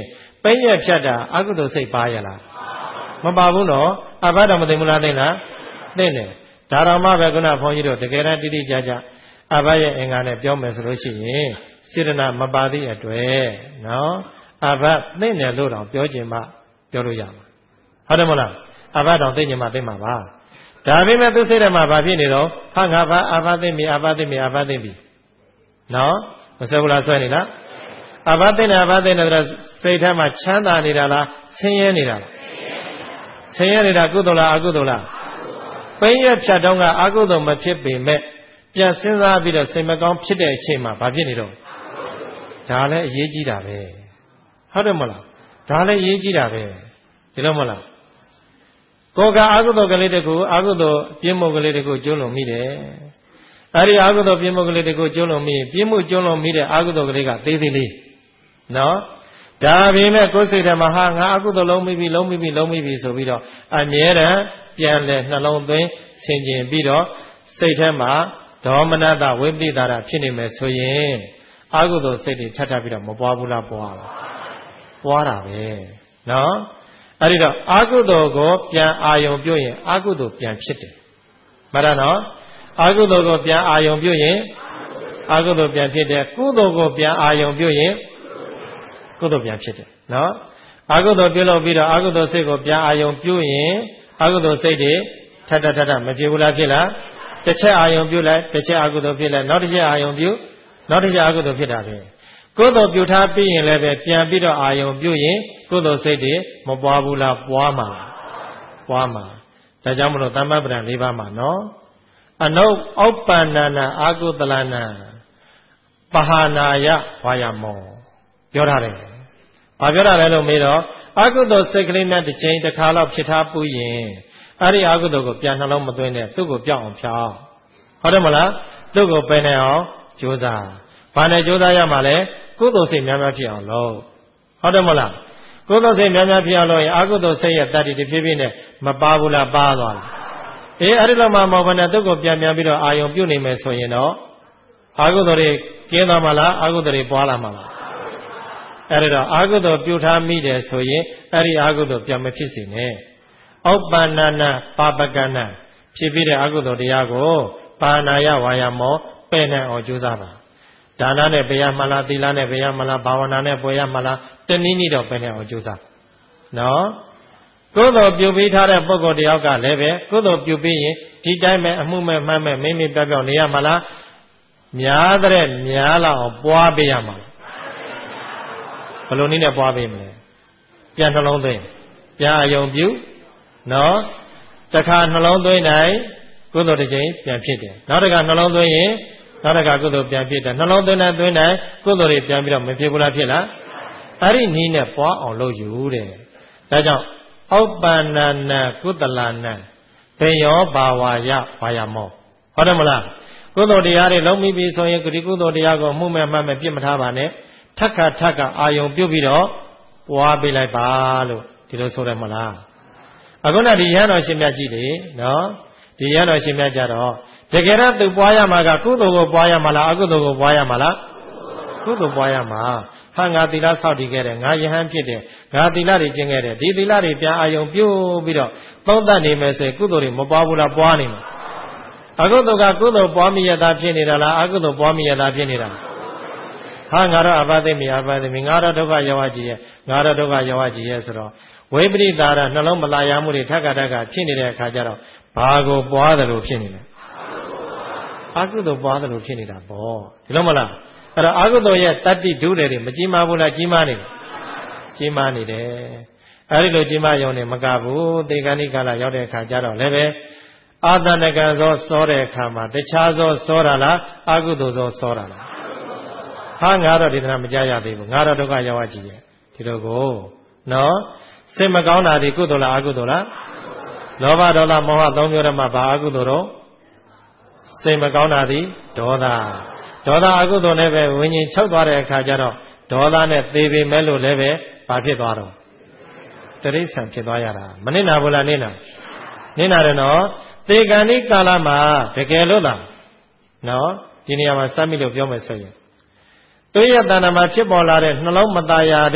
ပိညက်ဖြတ်တာအကုသိုလ်စိတ်ပါရလားမပါဘူးနော်အဘတော်မသိဘူးလားသိလားသိတယ်ဒါတော်မှပဲခုနဘုန်းကြီးတို့တကယ်တမ်းတိတိကျကျအဘရဲ့အင်္ဂါနဲ့ပြောမယ်ဆိုလို့ရှိရင်စေတနာမပါသည့်အတွက်နော်အဘသိတယ်လို့တော့ပြောခြင်းမှပြောလို့ရမှာဟုတ်တယ်မလားအဘတော်သိခြင်းမှသိမှာပါဒါပေမဲ့သူစိတ်ထဲမှာဘာဖြစ်နေတော့ဟာငါဘာအဘသိပြီအဘသိပြီအဘသိပြီနော်မဆိုဘူးလားဆွဲနေလားအဘသိနေအဘသိနေတော့စိတ်ထဲမှာချမ်းသာနေတာလားဆင်းရဲနေတာလားဆင်းရဲနေတာကုသိုလ်လားအကုသိုလ်လားပိညက်ဖြတ်တော့ကအကုသိုလ်မဖြစ်ပေမဲ့ပြန်စဉ်းစားပြီးတော့စိတ်မကောင်းဖြစ်တဲ့အချိန်မှာဘာဖြစ်နေတော့ဒါလည်းအရေးကြီးတာပဲဟုတ်တယ်မလားဒါလည်းအရေးကြီးတာပဲဒီလိုမလားကိုယ်ကအကုသိုလ်ကလေးတကူအကုသိုလ်ပြင်းမှုကလေးတကူကျိုးလွန်မိတယ်အဲ့ဒီအကုသိုလ်ပြင်းမှုကလေးတကူကျိုးလွန်မိပြင်းမှုကျိုးလွန်မိတဲ့အကုသိုလ်ကလေးကသေးသေးလေးနော်ဒါပေမဲ့ကိုယ်စိတ်ထဲမှာဟာငါအကုသိုလ်လုံးမိပြီဆိုပြီးတော့အမြဲတမ်းပြန်လဲနှလုံးသွင်းဆင်ခြင်ပြီးတော့စိတ်ထဲမှာဒေါမနတဝိပတိတာရဖြစ်နေမယ်ဆိုရင်အကုသိုလ်စိတ်တွေထပ်ပြီးတော့မပွားဘူးလားပွားလားပွားတာပဲနော်အဲ့ဒီတော့အကုသိုလ်ကိုပြန်အာယုံပြုရင်အကုသိုလ်ပြန်ဖြစ်တယ်မှန်လားနော်အကုသိုလ်ကိုပြန်အာယုံပြုရင်အကုသိုလ်ပြန်ဖြစ်တယ်ကုသိုလ်ကိုပြန်အာယုံပြုရင်ကုသိုလ်ပြန်ဖြစ်တယ်နော်အကုသိုလ်ပြုလုပ်ပြီးတော့အကုသိုလ်စိတ်ကိုပြန်အာယုံပြုရင်အကုသိုလ်စိတ်တွေထပ်မဖြစ်ဘူးလားဖြစ်လားတစ်ချက်အာယုံပြုလိုက်တစ်ချက်အကုသိုလ်ဖြစ်လိုက်နောက်တစ်ချက်အာယုံပြုနောက်တစ်ချက်အကုသိုလ်ဖြစ်တာပဲကုသိုလ်ပြုထားပြီးရင်လည်းပဲပြန်ပြီးတော့အာယုံပြုရင်ကုသိုလ်စိတ်တွေမပွားဘူးလားပွားမှာပွားမှာဒါကြောင့်မလို့သမ္ပပဒံ၄ပါးမှာနော်အနုဥပ္ပန္နနာအာကုသလနာပဟာနာယဝါယမောပြောထားတယ်ဘာပြောတာလဲလို့မေးတော့အကုသိုလ်စိတ်ကလေးများတစ်ချိန်တစ်ခါလောက်ဖြစ်ထားပူရင်အဲ့ဒီအကုသိုလ်ကိုပြန်နှလုံးမသွင်းနဲ့သူ့ကိုပြောင်းအောင်ဖြောင်းဟုတ်တယ်မလားသူ့ကိုပယ်နေအောင်ကြိုးစားဘာနဲ့ကြိုးစားရမှာလဲကုသိုလ်စိတ်များများဖြစ်အောင်လုပ်ဟုတ်တယ်မလားကုသိုလ်စိတ်များများဖြစ်အောင်လုပ်ရင်အကုသိုလ်စိတ်ရဲ့တတ္တိတစ်ဖြည်းဖြည်းနဲ့မပါဘူးလားပါသွားလားအဲ့ဒီလိုမှမဟုတ်ဘဲနဲ့သူ့ကိုပြန်ပြီးတော့အာယုံပြုတ်နေမယ်ဆိုရင်တော့အကုသိုလ်တွေကင်းသွားမှာလားအကုသိုလ်တွေပွားလာမှာလားအဲ့ဒါတော့အကုသိုလ်ပြုထားမိတယ်ဆိုရင်အဲ့ဒီအကုသိုလ်ပြန်မဖြစ်စေနဲ့ဥပ္ပန္နနာပါပကနာဖြစ်ပြီးတဲ့အကုသိုလ်တရားကိုပါဏာယဝါယမောပယ်နိုင်အောင်ကြိုးစားပါဒါနနဲ့ပယ်ရမလားသီလနဲ့ပယ်ရမလားဘာဝနာနဲ့ပယ်ရမလားတနည်းနည်းတော့ပယ်နိုင်အောင်ကြိုးစားနော်ကုသိုလ်ပြုပြီးထားတဲ့ပုဂ္ဂိုလ်တယောက်ကလည်းပဲကုသိုလ်ပြုပြီးရင်ဒီတိုင်းပဲအမှုမဲ့မှတ်မဲ့မိမိပြောင်းနေရမလားများတဲ့များလောက်အောင်ပွားပေးရမှာဘယ်လိုနည်းနဲ့ပွားပေးမလဲပြန်နှလုံးသွင်းပြန်အယုံပြုနော်တခါနှလုံးသွင်းနိုင်ကုသိုလ်တစ်ချိန်ပြန်ဖြစ်တယ်နောက်တစ်ခါနှလုံးသွင်းရင်နောက်တစ်ခါကုသိုလ်ပြန်ဖြစ်တယ်နှလုံးသွင်းနိုင်ကုသိုလ်တွေပြန်ပြီးတော့မဖြစ်ဘူးလားဖြစ်လားအဲ့ဒီနည်းနဲ့ပွားအောင်လုပ်ယူတဲ့ဒါကြောင့်ဥပ္ပန္နနာကုသလနာဘေယောဘာဝါယဘာယမောဟုတ်တယ်မလားကုသိုလ်တရားတွေလုံးပြီးဆိုရင်ဒီကုသိုလ်တရားကိုမှုမဲ့မှတ်မဲ့ပြစ်မထားပါနဲ့ထပ်ခါအာယုံပြုတ်ပြီးတော့ပွားပေးလိုက်ပါလို့ဒီလိုဆိုရမလားအခုနဒီရဟန်းတော်ရှင်မြတ်ကြီးလေနော်ဒီရဟန်းတော်ရှင်မြတ်ကြတော့တကယ်တော့သူပွားရမှာကကုသိုလ်ကိုပွားရမှာလားအကုသိုလ်ကိုပွားရမှာလားကုသိုလ်ပွားရမှာဟာငါသီလဆောက်တည်ခဲ့တယ်ငါယဟန်ဖြစ်တယ်ငါသီလတွေကျင့်ခဲ့တယ်ဒီသီလတွေပြန်အာယုံပြုတ်ပြီးတော့သုံးသပ်နေမယ်ဆိုရင်ကုသိုလ်တွေမပွားဘူးလားပွားနေမှာအကုသိုလ်ကကုသိုလ်ပွားမိရတာဖြစ်နေတာလားအကုသိုလ်ပွားမိရတာဖြစ်နေတာဟာငါတော့အဘသိမိငါတော့ဒုက္ခရောက်ကြီးရဲ့ငါတော့ဒုက္ခရောက်ကြီးရဲ့ဆိုတော့ဝိပရိဒါရနှလုံးမလာရမှုတွေထပ်ခါဖြစ်နေတဲ့အခါကျတော့ဘာကိုပွားတယ်လို့ဖြစ်နေလဲအကုသိုလ်ပွားတယ်လို့ဖြစ်နေတာပေါ့ဒီလိုမလားအဲ့တော့အကုသိုလ်ရဲ့တတ္တိဒုတယ်တွေမကြီးမားဘူးလားကြီးမားနေတယ်ကြီးမားနေတယ်အဲ့ဒီလိုကြီးမားရုံနဲ့မကဘူးသေကဏိကာလရောက်တဲ့အခါကျတော့လည်းပဲအာသနကံစောတဲ့အခါမှာတခြားစောတာလားအကုသိုလ်စောတာလားဟာငါတော့ဒီတနာမကြရသေးဘူးငါတော့ဒုက္ခရောက်ကြည့်ရဲ့ဒီလိုကိုနော်စိတ်မကောင်းတာဒီကုသိုလ်လားအကုသိုလ်လားလောဘဒေါသမောဟသုံးမျိုးထဲမှာဘာအကုသိုလ်တော့စိတ်မကောင်းတာဒီဒေါသအကုသိုလ်နဲ့ပဲဝิญဉ်ချုပ်သွားတဲ့အခါကျတော့ဒေါသနဲ့သေပေမဲ့လို့လည်းပဲဘာဖြစ်သွားတော့တိရစ္ဆာန်ဖြစ်သွားရတာမနစ်နာဘူးလားနစ်နာတယ်နော်သေကံဒီကာလမှာတကယ်လို့လားနော်ဒီနေရာမှာစမ်းပြီးလို့ပြောမယ်ဆိုရင်သူရဲ့တဏ္ဍာမှာဖြစ်ပေါ်လာတဲ့နှလုံးမသားရတဲ့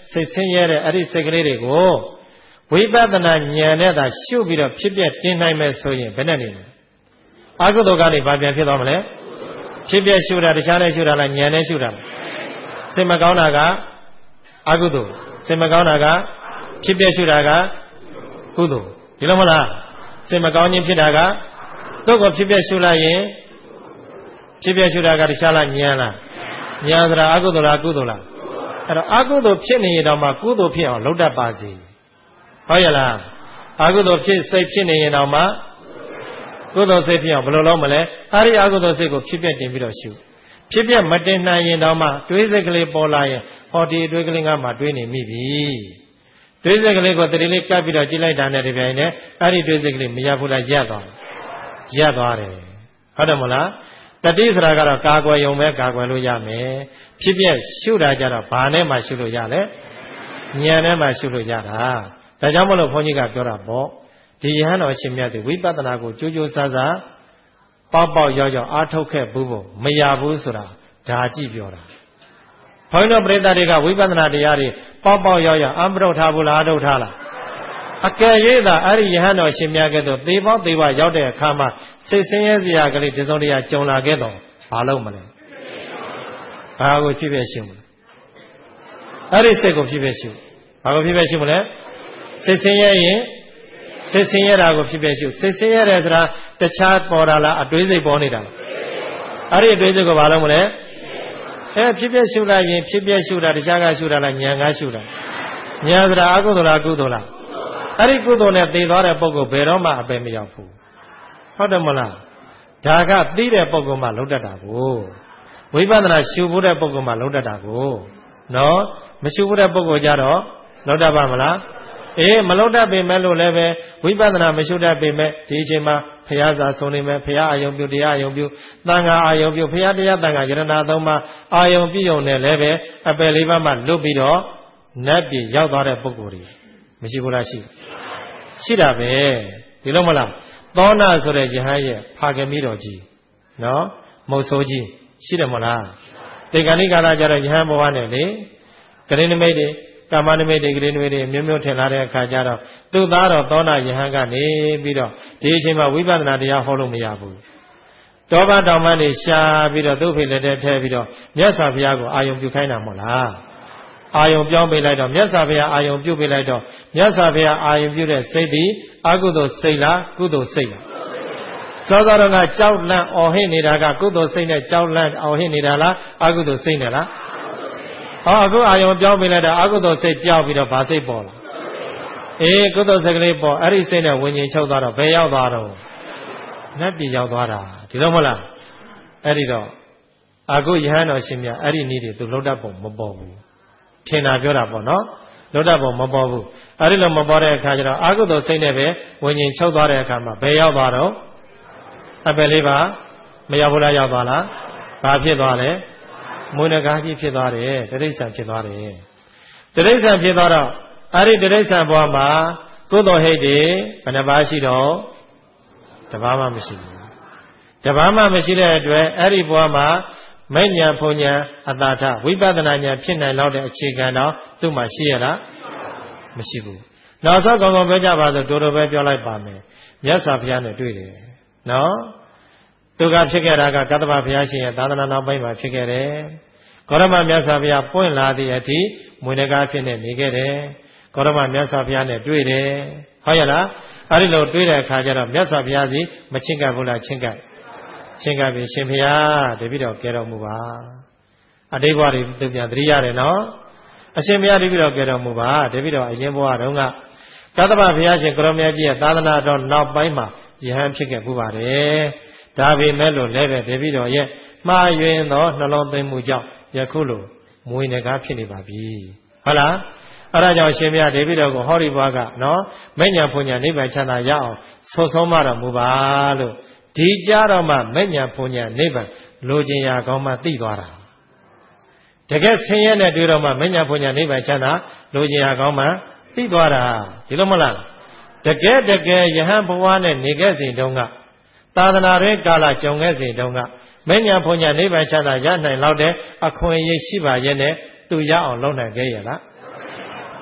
စိတ်ဆင်းရဲတဲ့အဲ့ဒီစိတ်ကလေးတွေကိုဝိပဿနာဉာဏ်နဲ့သာရှုပြီးတော့ဖြစ်ပြတင်နိုင်မယ်ဆိုရင်ဘယ်နဲ့နေလဲအကုသိုလ်ကနေဘာပြန်ဖြစ်သွားမလဲဖြစ်ပြရှုတာတခြားနဲ့ရှုတာလားဉာဏ်နဲ့ရှုတာလားစိတ်မကောင်းတာကအကုသိုလ်စိတ်မကောင်းတာကဖြစ်ပြရှုတာကကုသိုလ်ဒီလိုမလားစိတ်မကောင်းခြင်းဖြစ်တာကတို့ကိုဖြစ်ပြရှုလိုက်ရင်ဖြစ်ပြရှုတာကတခြားလားဉာဏ်လားဉာဏ်ဆိုတာအကုသိုလ်လားကုသိုလ်လားအဲ့တော့အကုသိုလ်ဖြစ်နေရင်တော့မှကုသိုလ်ဖြစ်အောင်လုပ်တတ်ပါစေဟုတ်ရဲ့လားအကုသိုလ်ဖြစ်စိတ်ဖြစ်နေရင်တော့မှကုသိုလ်စိတ်ဖြစ်အောင်ဘယ်လိုလုပ်မလဲအဲ့ဒီအကုသိုလ်စိတ်ကိုဖြစ်ပြတင်ပြီးတော့ရှုဖြစ်ပြမတင်နိုင်ရင်တော့မှတွေးစိတ်ကလေးပေါ်လာရင်ဟောဒီတွေးကလေးကမှတွေးနေမိပြီတွေးစိတ်ကလေးကိုတတိလေးကပ်ပြီးတော့ကြည့်လိုက်တာနဲ့ဒီပြိုင်နဲ့အဲ့ဒီတွေးစိတ်ကလေးမရဘူးလားရပ်သွားတယ်ဟုတ်တယ်မလားတတိဆိုတာကတော့ကာကွယ်ယုံပဲကာကွယ်လို့ရမယ်ဖြစ်ပြရှုတာကြတော့ဘာနဲ့မှရှုလို့ရလဲဉာဏ်နဲ့မှရှုလို့ရတာဒါကြောင့်မလို့ဘုန်းကြီးကပြောတာပေါ့ဒီယဟန်တော်ရှင်မြတ်သူဝိပဿနာကိုကြိုးကြိုးစားစားပေါက်ရောက်အားထုတ်ခဲ့ဘူးဖို့မရဘူးဆိုတာဒါကြည့်ပြောတာဘုန်းတော်ပရိသတ်တွေကဝိပဿနာတရားတွေပေါက်ရောက်အမထုတ်ထားဘူးလားအထုတ်ထားလားအကယ်၍သာအဲ့ဒီယဟန်တော်ရှင်မြတ်ကဲ့သို့သေပေါက်သေဝရောက်တဲ့အခါမှာစိတ်ဆင်းရဲစရာကလေးတစုံတရာကြုံလာခဲ့တော့ဘာလုပ်မလဲဘာကိုဖြစ်ဖြစ်ရှုမလဲအဲ့ဒီစိတ်ကိုဖြစ်ဖြစ်ရှုဘာကိုဖြစ်ဖြစ်ရှုမလဲစိတ်ဆင်းရဲရင်စိတ်ဆင်းရဲတာကိုဖြစ်ဖြစ်ရှုစိတ်ဆင်းရဲတယ်ဆိုတာတခြားပေါ်တာလားအတွေးစိတ်ပေါ်နေတာလားအဲ့ဒီအတွေးစိတ်ကိုဘာလုပ်မလဲဖြစ်ဖြစ်ရှုလိုက်ရင်ဖြစ်ဖြစ်ရှုတာတခြားကရှုတာလားဉာဏ်ကရှုတာဉာဏ်ဆိုတာအကုသိုလ်လားကုသိုလ်လားအဲ့ဒီကုသိုလ်နဲ့သိသွားတဲ့ပုဂ္ဂိုလ်ဘယ်တော့မှအပယ်မရောက်ဘူးဟုတ်တယ်မလားဒါကသိတဲ့ပုဂ္ဂိုလ်မှလုံးတတ်တာကိုဝိပဿနာရှုဖို့တဲ့ပုဂ္ဂိုလ်မှလုံးတတ်တာကိုနော်မရှုဖို့တဲ့ပုဂ္ဂိုလ်ကြတော့လုံးတတ်ပါမလားမလုံးတတ်ပေမဲ့လို့လည်းပဲဝိပဿနာမရှုတတ်ပေမဲ့ဒီအချိန်မှာဘုရားစာဆုံးနေမယ်ဘုရားအာယုံပြုတရားအာယုံပြုသံဃာအာယုံပြုဘုရားတရားသံဃာယရဏသုံးပါးအာယုံပြုုံနဲ့လည်းပဲအပယ်လေးပါးမှလွတ်ပြီးတော့နတ်ပြည်ရောက်သွားတဲ့ပုဂ္ဂိုလ်တွေမရှိဘူးလားရှိတာပဲဒီလိုမလားသောနာဆိုတဲ့ယဟန်ရဲ့ဖာကမီတော်ကြီးနော်မုတ်ဆိုးကြီးရှိတယ်မလားတေဂဏိကာလကျတော့ယဟန်ဘဝနဲ့လေဂရိနမိတ်တွေကာမနမိတ်တွေဂရိနမိတ်တွေမျိုးမျိုးထင်လာတဲ့အခါကျတော့သူ့သားတော်သောနာယဟန်ကနေပြီးတော့ဒီအချိန်မှာဝိပဿနာတရားဟောလို့မရဘူးတောပတောင်ပန်းတွေရှာပြီးတော့သူ့ဖေလက်ထဲထည့်ပြီးတော့မြတ်စွာဘုရားကိုအာယုံပြုခိုင်းတာမဟုတ်လားအာယုံပြောင်းပေးလိုက်တော့မြတ်စွာဘုရားအာယုံပြုပေးလိုက်တော့မြတ်စွာဘုရားအာယုံပြုတဲ့စိတ်သည်အကုသိုလ်စိတ်လားကုသိုလ်စိတ်လားစောစောကကြောက်လန့်အော်ဟစ်နေတာကကုသိုလ်စိတ်နဲ့ကြောက်လန့်အော်ဟစ်နေတာလားအကုသိုလ်စိတ်နဲ့လားအခုအာယုံပြောင်းပေးလိုက်တော့အကုသိုလ်စိတ်ပြောင်းပြီးတော့ဗာစိတ်ပေါ်လာကုသိုလ်စိတ်ကလေးပေါ်အဲ့ဒီစိတ်နဲ့ဝิญဉ်ချုပ်သွားတော့ဘယ်ရောက်သွားတော့နတ်ပြည်ရောက်သွားတာဒီလိုမဟုတ်လားအဲ့ဒီတော့အခုယဟန်တော်ရှင်မြတ်အဲ့ဒီနည်းတွေသူလှုပ်တတ်ပုံမပေါ်ဘူးထင်တာပြောတာပေါ့နော်လှုပ်တတ်ပုံမပေါ်ဘူးအဲ့ဒီလိုမပေါ်တဲ့အခါကျတော့အကုသိုလ်စိတ်နဲ့ပဲဝิญဉ်ချုပ်သွားတဲ့အခါမှာဘယ်ရောက်သွားတော့အပယ်လေးပါမရောက်ဘူးလားရောက်သွားလားဘာဖြစ်သွားလဲမွေးနဂါးကြီးဖြစ်သွားတယ်တိရစ္ဆာန်ဖြစ်သွားတယ်တိရစ္ဆာန်ဖြစ်သွားတော့အဲ့ဒီတိရစ္ဆာန်ဘဝမှာကုသိုလ်ဟိတ်တွေဘယ်နှပါးရှိတော့တပါးမှမရှိဘူးတပါးမှမရှိတဲ့အတွက်အဲ့ဒီဘဝမှာမဲ့ညာဖုန်ညာအတာထဝိပဿနာညာဖြစ်နိုင်တော့တဲ့အခြေခံတော့သူ့မှာရှိရလားမရှိဘူးနောက်ဆုံးကောင်းကောင်းပြောကြပါစို့တိုးတိုးပဲပြောလိုက်ပါမယ်မြတ်စွာဘုရားနဲ့တွေ့တယ်နော်သူကဖြစ်ခဲ့တာကကတ္တဗဘုရားရှင်ရဲ့သာသနာနောက်ပိုင်းမှာဖြစ်ခဲ့တယ်ဂေါရမမြတ်စွာဘုရားပွင့်လာသည့်အထိမွေနဂါဖြစ်နေနေခဲ့တယ်ဂေါရမမြတ်စွာဘုရားနဲ့တွေ့တယ်ဟုတ်ရဲ့လားအဲ့ဒီလိုတွေ့တဲ့အခါကျတော့မြတ်စွာဘုရားစီမချင်းကပ်ဘူးလားချင်းကပ်ပြီရှင်ဘုရားတပည့်တော်ကဲတော်မူပါအတိတ်ဘဝတွေသူပြန်သတိရတယ်နော်အရှင်ဘုရားတပည့်တော်ကဲတော်မူပါတပည့်တော်အရင်ဘဝတုန်းကကတ္တဗဘုရားရှင်ကိုရမကြီးရဲ့သာသနာတော်နောက်ပိုင်းမှာယဟန်ဖြစ်ခဲ့ပူပါတယ်ဒါပေမဲ့လို့လည်းပဲတပည့်တော်ရဲ့မှားယွင်းသောနှလုံးသွင်းမှုကြောင့်ယခုလိုမွေနဂါးဖြစ်နေပါပြီဟုတ်လားအဲ့ဒါကြောင့်ရှင်ဘုရားတပည့်တော်ကိုဟောဒီဘွားကနော်မဲ့ညာဖွညာနိဗ္ဗာန်ချမ်းသာရအောင်ဆုံးဆုံးမတော်မူပါလို့ဒီကြတော့မှမဲ့ညာဖွညာနိဗ္ဗာန်လိုချင်ရာကောင်းမှသိသွားတာတကယ်ဆင်းရဲနဲ့တွေ့တော့မှမဲ့ညာဖွညာနိဗ္ဗာန်ချမ်းသာလိုချင်ရာကောင်းမှသိသွားတာဒီလိုမလားတကယ်ယဟန်ဘဝနဲ့နေခဲ့စဉ်တုန်းကသာသနာ့ရဲ့ကာလကြုံခဲ့စဉ်တုန်းကမဉ္ဇဉ်ဘုံညာနိဗ္ဗာန်ချမ်းသာရနိုင်လောက်တဲ့အခွင့်အရေးရှိပါရဲ့နဲ့သူရအောင်လုပ်နိုင်ခဲ့ရလား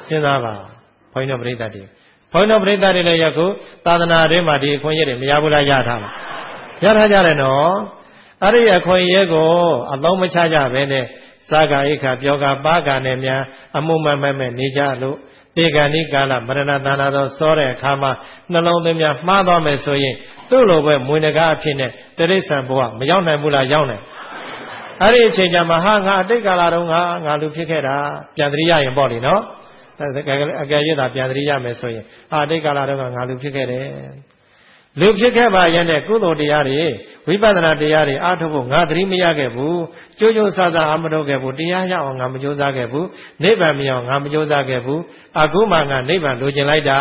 စဉ်းစားပါဘုန်းကြီးတို့ပြိဿတွေဘုန်းကြီးတို့ပြိဿတွေလည်းယခုသာသနာ့အတွင်းမှာဒီအခွင့်အရေးတွေမရဘူးလားရထားလားရထားကြတယ်နော်အဲ့ဒီအခွင့်အရေးကိုအသုံးမချကြဘဲနဲ့စာကာဣခပြောကာပါကာနဲ့များအမှုမဲ့နေကြလို့တေဂဏိကာလမရဏတဏ္ဍသောစောတဲ့အခါမှာနှလုံးသွင်းများမှားသွားမယ်ဆိုရင်သူ့လိုပဲမွေနဂါအဖြစ်နဲ့တရိစ္ဆာန်ဘဝမရောက်နိုင်ဘူးလားရောက်နိုင်အဲ့ဒီအချိန်ကျမှဟာငါအတိတ်ကာလတုန်းကငါလူဖြစ်ခဲ့တာပြန်သတိရရင်ပေါ့လေနော်အကယ်၍သာပြန်သတိရမယ်ဆိုရင်အတိတ်ကာလတုန်းကငါလူဖြစ်ခဲ့တယ်လူဖြစ်ခဲ့ပါရဲ့နဲ့ကုသိုလ်တရားတွေဝိပဿနာတရားတွေအားထုတ်ဖို့ငါသတိမရခဲ့ဘူးကြိုးကြိုးစားစားအားမထုတ်ခဲ့ဘူးတရားရအောင်ငါမကြိုးစားခဲ့ဘူးနိဗ္ဗာန်မရအောင်ငါမကြိုးစားခဲ့ဘူးအခုမှငါနိဗ္ဗာန်လိုချင်လိုက်တာ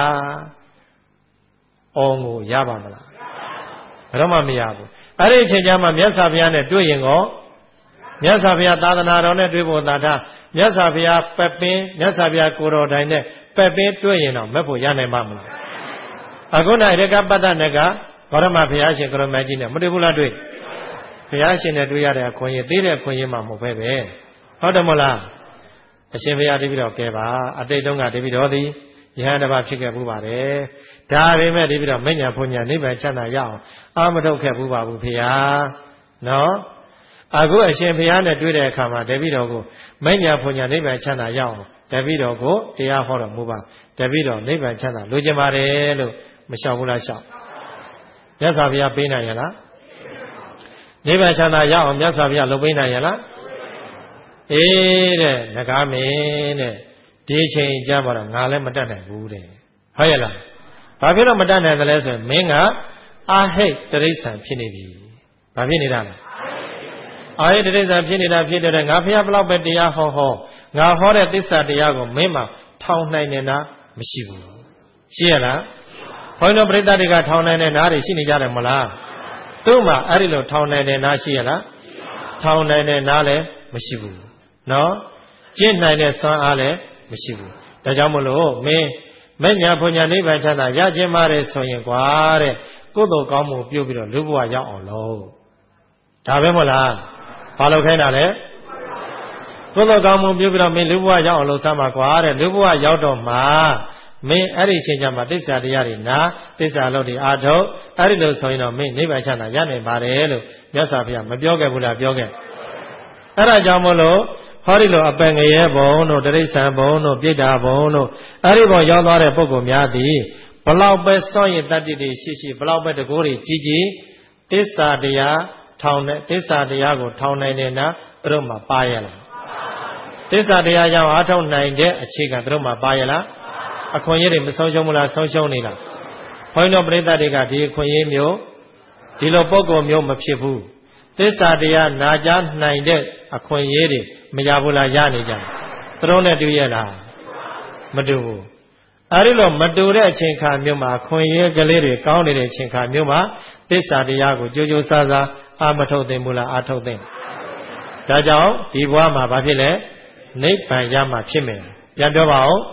အော်ကိုရပါမလားဘယ်တော့မှမရဘူးအဲ့ဒီအချိန်ကျမှမြတ်စွာဘုရားနဲ့တွေ့ရင်ကောမြတ်စွာဘုရားသာသနာတော်နဲ့တွေ့ဖို့သာထားမြတ်စွာဘုရားပက်ပင်းမြတ်စွာဘုရားကိုတော်တိုင်နဲ့ပက်ပင်းတွေ့ရင်တော့မဲ့ဖို့ရနိုင်မှာမလားအခုနရကပတ္တနကဂေါရမဘုရားရှင်ကရမကြီးနဲ့မတွေ့ဘူးလားတွေ့ဘုရားရှင်နဲ့တွေ့ရတဲ့အခွင့်အရေးသေးတဲ့အခွင့်အရေးမှမဟုတ်ပဲဟုတ်တယ်မလားအရှင်ဘုရားတပည့်တော်ကဲပါအတိတ်တုန်းကတပည့်တော်သည်ယဟန်တစ်ပါးဖြစ်ခဲ့ဘူးပါတယ်ဒါပေမဲ့တပည့်တော်မဉ္ဇဉ်ဘုံညာနိဗ္ဗာန်ချမ်းသာရအောင်အာမထုတ်ခဲ့ဘူးပါဘူးဘုရားနော်အခုအရှင်ဘုရားနဲ့တွေ့တဲ့အခါမှာတပည့်တော်ကိုမဉ္ဇဉ်ဘုံညာနိဗ္ဗာန်ချမ်းသာရအောင်တပည့်တော်ကိုတရားဟောတော်မူပါတပည့်တော်နိဗ္ဗာန်ချမ်းသာလိုချင်ပါတယ်လို့မလျှောက်ဘူးလားလျှောက်မြတ်စွာဘုရားပေးနိုင်ရလားနိဗ္ဗာန်ချမ်းသာရအောင်မြတ်စွာဘုရားလုပ်ပေးနိုင်ရလားအေးတဲ့ငကားမင်းတဲ့ဒီချိန်ကြမှာတော့ငါလည်းမတတ်နိုင်ဘူးတဲ့ဟုတ်ရဲ့လားဘာဖြစ်လို့မတတ်နိုင်သလဲဆိုရင်မင်းကအာဟိတ်တရိစ္ဆာန်ဖြစ်နေပြီဘာဖြစ်နေတာလဲအာဟိတ်တရိစ္ဆာန်ဖြစ်နေတာဖြစ်တဲ့ငါဘုရားဘလောက်ပဲတရားဟောငါဟောတဲ့သစ္စာတရားကိုမင်းမှထောင်နိုင်နေတာမရှိဘူးရှိရလားဘုန်းတော်ပရိသတ်တွေကထောင်နိုင်တဲ့နားတွေရှိနေကြတယ်မလားသူ့မှာအဲ့ဒီလိုထောင်နိုင်တဲ့နားရှိရလားထောင်နိုင်တဲ့နားလည်းမရှိဘူးနော်ကျင့်နိုင်တဲ့စွမ်းအားလည်းမရှိဘူးဒါကြောင့်မလို့မင်းမဉ္ဇဉ်ဘုံညာနိဗ္ဗာန်ချမ်းသာရခြင်းပါတယ်ဆိုရင်ကွာတဲ့ကုသိုလ်ကောင်းမှုပြုပြီးတော့လူဘဝရောက်အောင်လို့ဒါပဲမလားဘာလို့ခိုင်းတာလဲကုသိုလ်ကောင်းမှုပြုပြီးတော့မင်းလူဘဝရောက်အောင်လို့သမ်းပါကွာတဲ့လူဘဝရောက်တော့မှမင်းအဲ့ဒီအချိန်ကျမှသစ္စာတရားတွေနာသစ္စာလို့ဒီအာထုတ်အဲ့ဒီလိုဆိုရင်တော့မင်းနိဗ္ဗာန်ချမ်းသာရနိုင်ပါတယ်လို့မြတ်စွာဘုရားမပြောခဲ့ဘူးလားပြောခဲ့အဲ့ဒါကြောင့်မလို့ဟောဒီလိုအပင်ငရဲဘုံတို့တရိစ္ဆာန်ဘုံတို့ပြိတ္တာဘုံတို့အဲ့ဒီဘုံရောက်သွားတဲ့ပုဂ္ဂိုလ်များသည်ဘလောက်ပဲစောင့်ရင်တတ္တိတွေရှိဘလောက်ပဲတကိုးတွေကြီးသစ္စာတရားထောင်တဲ့သစ္စာတရားကိုထောင်နိုင်တဲ့နာသူတို့မှာပါရလားသစ္စာတရားကြောင့်အားထုတ်နိုင်တဲ့အခြေခံသူတို့မှာပါရလားအခွင့်အရေးတွေမဆုံးရှုံးဘူးလားဆုံးရှုံးနေလားဘုန်းတော်ပရိသတ်တွေကဒီအခွင့်အရေးမျိုးဒီလိုပုံကောမျိုးမဖြစ်ဘူးသစ္စာတရားနာကြားနိုင်တဲ့အခွင့်အရေးတွေမရဘူးလားရနေကြတယ်သူတို့နဲ့တူရဲ့လားမတူဘူးအဲဒီလိုမတူတဲ့အချိန်ခါမျိုးမှာအခွင့်အရေးကလေးတွေကောင်းနေတဲ့အချိန်ခါမျိုးမှာသစ္စာတရားကိုကြိုးကြိုးစားစားအာမထုတ်သင့်ဘူးလားအာထုတ်သင့်ဒါကြောင့်ဒီဘဝမှာဘာဖြစ်လဲနိဗ္ဗာန်ရမှာဖြစ်မယ်ပြန်ပြောပါဦး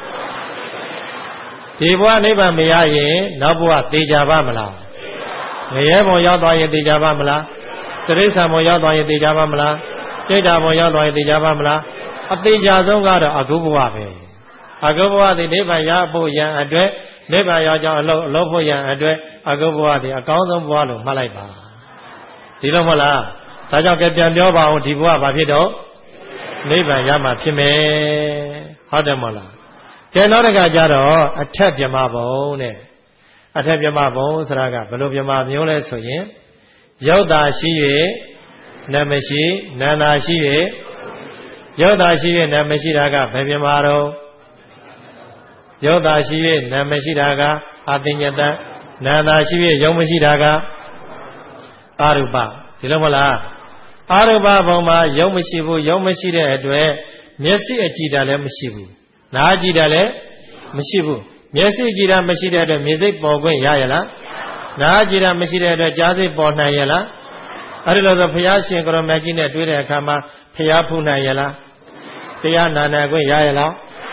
ဒီဘဝနိဗ္ဗာန်မရရင်နောက်ဘဝသေချာပါမလားငရဲဘုံရောက်သွားရင်သေချာပါမလားတိရစ္ဆာန်ဘုံရောက်သွားရင်သေချာပါမလားစိတ်ဓာတ်ဘုံရောက်သွားရင်သေချာပါမလားအသေးချာဆုံးကတော့အကုဘဝပဲအကုဘဝသည်နိဗ္ဗာန်ရဖို့ရန်အတွက်နိဗ္ဗာန်ရောက်ကြောင်းအလုပ်ဖို့ရန်အတွက်အကုဘဝသည်အကောင်းဆုံးဘဝလို့မှတ်လိုက်ပါဒီလိုမဟုတ်လားဒါကြောင့်ကြပြန်ပြောပါအောင်ဒီဘဝဘာဖြစ်တော့နိဗ္ဗာန်ရမှာဖြစ်မယ်ဟုတ်တယ်မဟုတ်လားကဲနောက်တစ်ခါကျတော့အထက်ပြမဘုံတဲ့အထက်ပြမဘုံဆိုတာကဘယ်လိုပြမမျိုးလဲဆိုရင်ရုပ်သာရှိ၍နာမရှိနာသာရှိ၍ရုပ်သာရှိ၍နာမရှိတာကဘယ်ပြမတော့ရုပ်သာရှိ၍နာမရှိတာကအသိဉာတနာသာရှိ၍ရုပ်မရှိတာကအာရုပဒီလိုမလားအာရုပဘုံမှာရုပ်မရှိဘူးရုပ်မရှိတဲ့အတွက်မျက်စိအကြည့်တာလည်းမရှိဘူးနားကြည့်တာလည်းမရှိဘူးမျက်စိကြည့်တာမရှိတဲ့အတွက်မြင်စိတ်ပေါ်ခွင့်ရရလားနားကြည့်တာမရှိတဲ့အတွက်ကြားစိတ်ပေါ်နိုင်ရလားအဲ့ဒီလိုဆိုဘုရားရှင်ကိုရမကြီးနဲ့တွေ့တဲ့အခါမှာဘုရားဖူးနိုင်ရလားတရားနာနာခွင့်ရရလား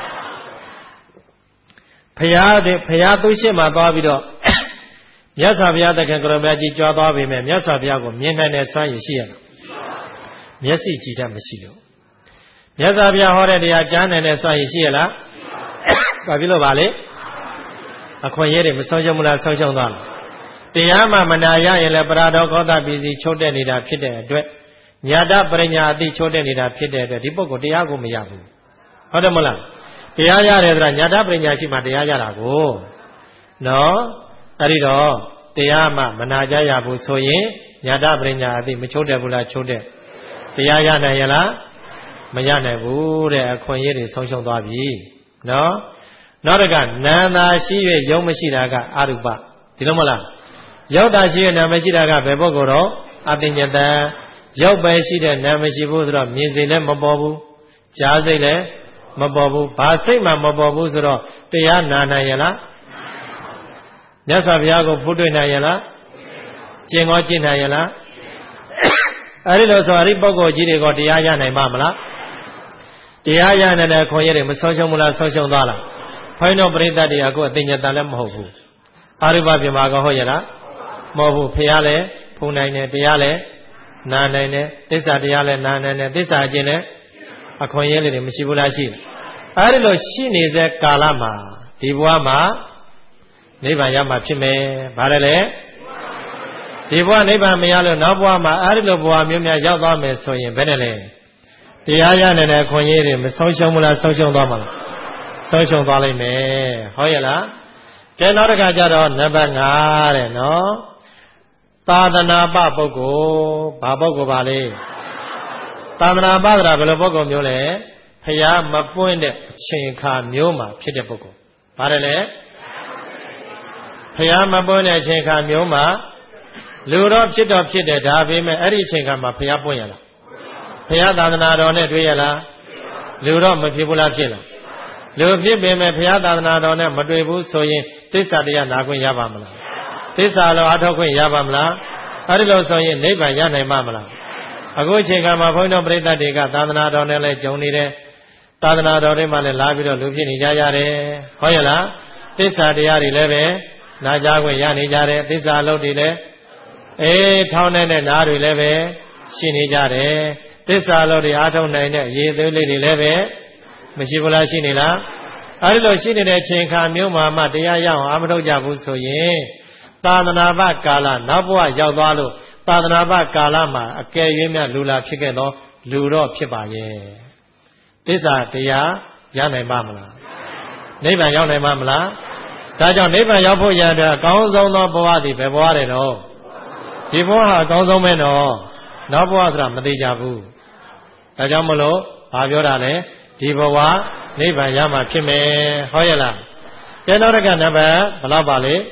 ဘုရားသူရှိမှသွားပြီးတော့မြတ်စွာဘုရားသခင်ကိုရမကြီးကြွားသွားပြီမဲ့မြတ်စွာဘုရားကိုမြင်နိုင်တဲ့စွမ်းရည်ရှိရလားမျက်စိကြည့်တတ်မရှိလို့မြတ်စွာဘုရားဟောတဲ့တရားကြားနိုင်တဲ့စွမ်းရည်ရှိရလားဘာဖြစ်လို့ပါလဲအခွင့်အရေးတွေမဆုံးရှုံးဘူးလားဆုံးရှုံးသွားလားတရားမှမနာရရင်လည်းပရာဒေါကောသပစ္စည်းချိုးတက်နေတာဖြစ်တဲ့အတွက်ညာတပရိညာအတိချိုးတက်နေတာဖြစ်တဲ့အတွက်ဒီပုဂ္ဂိုလ်တရားကိုမရဘူးဟုတ်တယ်မလားတရားရတယ်ဆိုတာညာတပရိညာရှိမှတရားရတာကိုနော်အဲ့ဒီတော့တရားမှမနာကြရဘူးဆိုရင်ညာတပရိညာအတိမချိုးတက်ဘူးလားချိုးတက်တရားရနိုင်ရလားမရနိုင်ဘူးတဲ့အခွင့်အရေးတွေဆုံးရှုံးသွားပြီနော်နောက်တကနာသာရှိ၍ယုံမရှိတာကအရူပဒီလိုမလားရုပ်တာရှိတဲ့နာမရှိတာကဘယ်ပုဂ္ဂိုလ်တော့အပညတံရုပ်ပဲရှိတဲ့နာမရှိဘူးဆိုတော့မြင်စိတ်လည်းမပေါ်ဘူးကြားစိတ်လည်းမပေါ်ဘူးဘာစိတ်မှမပေါ်ဘူးဆိုတော့တရားနာနိုင်ရလားမြတ်စွာဘုရားကိုဖူးတွေ့နိုင်ရလားကျင့်ကောကျင့်နိုင်ရလားအဲဒီလိုဆိုအရိပုဂ္ဂိုလ်ကြီးတွေကတရားရနိုင်ပါမလားတရားရနိုင်တဲ့ခွင့်ရတွေမဆုံးရှုံးဘူးလားဆုံးရှုံးသွားလားဘုန်းတော်ပရိသတ်တွေအခုအသိဉာဏ်တန်လည်းမဟုတ်ဘူးအရိပပြမကဟုတ်ရလားမဟုတ်ဘူးဖះလည်းဖုန်နိုင်တယ်တရားလည်းနာနိုင်တယ်သစ္စာတရားလည်းနာနိုင်တယ်သစ္စာအကျင့်လည်းအခွင့်အရေးတွေမရှိဘူးလားရှိအဲဒီလိုရှိနေတဲ့ကာလမှာဒီဘဝမှာနိဗ္ဗာန်ရမှာဖြစ်မယ်ဗါတယ်လေဒီဘဝနိဗ္ဗာန်မရလို့နောက်ဘဝမှာအဲဒီလိုဘဝမျိုးများရောက်သွားမယ်ဆိုရင်ဘယ်နဲ့လဲတရားရနိုင်တဲ့အခွင့်အရေးတွေမဆုံးရှုံးဘူးလားဆုံးရှုံးသွားမှာလားဆုံးရှုံးသွားလိမ့်မယ်ဟုတ်ရဲ့လားကဲနောက်တစ်ခါကျတော့နံပါတ်5တဲ့နော်သာသနာပပုဂ္ဂိုလ်ဘာပုဂ္ဂိုလ်ပါလဲသာသနာပဆိုတာဘယ်လိုပုဂ္ဂိုလ်မျိုးလဲဖျားမပွင့်တဲ့အချိန်အခါမျိုးမှာဖြစ်တဲ့ပုဂ္ဂိုလ်ဘာလဲလဲဖျားမပွင့်တဲ့အချိန်အခါမျိုးမှာလူတော့ဖြစ်တော့ဖြစ်တယ်ဒါပေမဲ့အဲ့ဒီအချိန်ခါမှာဖျားပွင့်ရလားဖျားသာသနာတော်နဲ့တွေ့ရလားလူတော့မဖြစ်ဘူးလားဖြစ်လားလူဖြစ်ပေမဲ့ဘုရားသာသနာတော်နဲ့မတွေ့ဘူးဆိုရင်သစ္စာတရားနာခွင့်ရပါမလားသစ္စာလိုအထောက်ခွင့်ရပါမလားအဲဒီလိုဆိုရင်နိဗ္ဗာန်ရနိုင်ပါမလားအခုအချိန်ကမှဘုန်းတော်ပရိသတ်တွေကသာသနာတော်နဲ့လည်းကြုံနေတယ်သာသနာတော်တွေမှလည်းလာပြီးတော့လူဖြစ်နေကြရတယ်ဟုတ်ရဲ့လားသစ္စာတရားတွေလည်းပဲနာကြားခွင့်ရနေကြတယ်သစ္စာလုပ်တွေလည်းထောင်းနေတဲ့နားတွေလည်းပဲရှိနေကြတယ်သစ္စာလုပ်တွေအားထုတ်နိုင်တဲ့အရေးသေးလေးတွေလည်းပဲမရှိဘူးလားရှိနေလားအဲဒီလိုရှိနေတဲ့အချိန်ခါမျိုးမှာမှတရားရအောင်အာမထုတ်ကြဘူးဆိုရင်သာသနာ့ဘကာလနောက်ဘဝရောက်သွားလို့သာသနာ့ဘကာလမှာအကယ်၍မြတ်လူလာဖြစ်ခဲ့တော့လူတော့ဖြစ်ပါရဲ့သစ္စာတရားရနိုင်ပါမလားနိဗ္ဗာန်ရောက်နိုင်ပါမလားဒါကြောင့်နိဗ္ဗာန်ရောက်ဖို့ရတဲ့အကောင်းဆုံးသောဘဝသည်ဘယ်ဘဝလဲတော့ဒီဘဝဟာအကောင်းဆုံးပဲနော်နောက်ဘဝဆိုတာမသိကြဘူးဒါကြောင့်မလို့ဘာပြောတာလဲဒီဘဝနိဗ္ဗာန်ရမှာဖြစ်မယ်ဟုတ်ရဲ့လားကဲနောက်တစ်ခါနံပါတ်ဘယ်လောက်ပါလဲ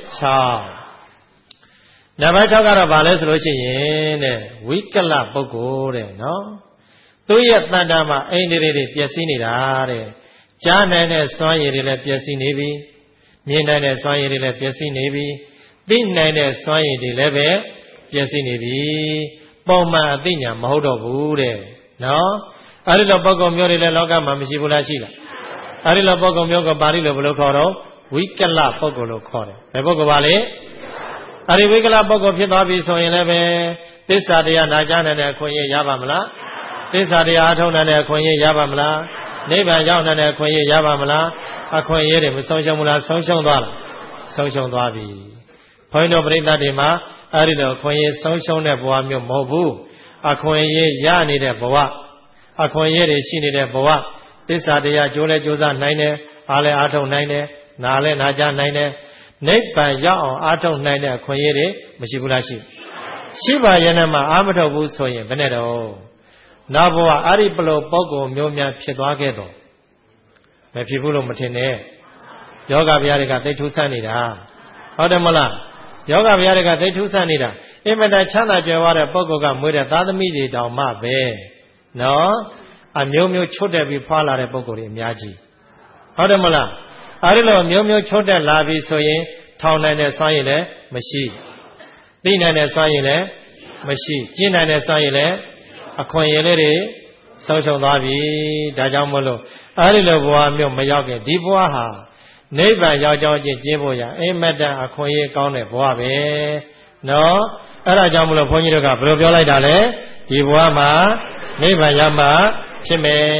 6နံပါတ်6ကတော့ဘာလဲဆိုလို့ရှိရင်တဲ့ဝိကလပုဂ္ဂိုလ်တဲ့နော်သူ့ရဲ့တဏ္ဍာမှာအိန္ဒြေတွေပျက်စီးနေတာတဲ့ကြားနိုင်တဲ့စွမ်းရည်တွေလည်းပျက်စီးနေပြီမြင်နိုင်တဲ့စွမ်းရည်တွေလည်းပျက်စီးနေပြီသိနိုင်တဲ့စွမ်းရည်တွေလည်းပဲပျက်စီးနေပြီပုံမှန်အသိဉာဏ်မဟုတ်တော့ဘူးတဲ့နော်အဲဒီလိုပုဂ္ဂိုလ်မျိုးတွေလည်းလောကမှာမရှိဘူးလားရှိလားအဲဒီလိုပုဂ္ဂိုလ်မျိုးကပါဠိလိုဘယ်လိုခေါ်တော့ဝိကလပုဂ္ဂိုလ်လို့ခေါ်တယ်ဘယ်ပုဂ္ဂိုလ်ပါလဲအဲဒီဝိကလပုဂ္ဂိုလ်ဖြစ်သွားပြီဆိုရင်လည်းပဲသစ္စာတရားနာကြားနိုင်တဲ့အခွင့်အရေးရပါမလားသစ္စာတရားအထောက်နိုင်တဲ့အခွင့်အရေးရပါမလားနိဗ္ဗာန်ရောက်နိုင်တဲ့အခွင့်အရေးရပါမလားအခွင့်အရေးတွေမဆုံးရှုံးဘူးလားဆုံးရှုံးသွားလားဆုံးရှုံးသွားပြီဘုန်းတော်ပရိသတ်တွေမှာအဲဒီလိုအခွင့်အရေးဆုံးရှုံးတဲ့ဘဝမျိုးမဟုတ်ဘူးအခွင့်အရေးရနေတဲ့ဘဝအခွင့်အရေးတွေရှိနေတဲ့ဘဝသစ္စာတရားကြိုးလဲကြိုးစားနိုင်တယ်အားလဲအားထုတ်နိုင်တယ်နားလဲနာကြားနိုင်တယ်နိဗ္ဗာန်ရောက်အောင်အားထုတ်နိုင်တဲ့အခွင့်အရေးတွေမရှိဘူးလားရှိပါရဲ့နဲ့မှအားမထုတ်ဘူးဆိုရင်ဘယ်နဲ့တော့နောက်ဘဝအဲ့ဒီပလိုပုဂ္ဂိုလ်မျိုးများဖြစ်သွားခဲ့တော့မဖြစ်ဘူးလို့မထင်နဲ့ယောဂဗျာတွေကသိထူးဆန်းနေတာဟုတ်တယ်မလားယောဂဗျာတွေကသိထူးဆန်းနေတာအင်မတန်ချမ်းသာကြွယ်ဝတဲ့ပုဂ္ဂိုလ်ကမွေးတဲ့သားသမီးတွေတောင်မှပဲနော်အမျိုးမျိုးချွတ်တက်ပြီးဖွာလာတဲ့ပုဂ္ဂိုလ်တွေအများကြီးဟုတ်တယ်မလားအဲဒီလိုမျိုးမျိုးချွတ်တက်လာပြီဆိုရင်ထောင်နိုင်တဲ့စွမ်းရည်လည်းမရှိသိနိုင်တဲ့စွမ်းရည်လည်းမရှိကျင့်နိုင်တဲ့စွမ်းရည်လည်းအခွင့်အရေးလေးတွေဆုံးရှုံးသွားပြီဒါကြောင့်မလို့အဲဒီလိုဘဝမျိုးမရောက်ခင်ဒီဘဝဟာနိဗ္ဗာန်ရောက်ကြောင်းကျင့်ဖို့ရအိမ်မက်တအခွင့်အရေးကောင်းတဲ့ဘဝပဲနော်အဲဒါကြောင့်မလို့ဘုန်းကြီးတို့ကဘယ်လိုပြောလိုက်တာလဲဒီဘဝမှာနိဗ္ဗာန်ရောက်မှဖြစ်မယ်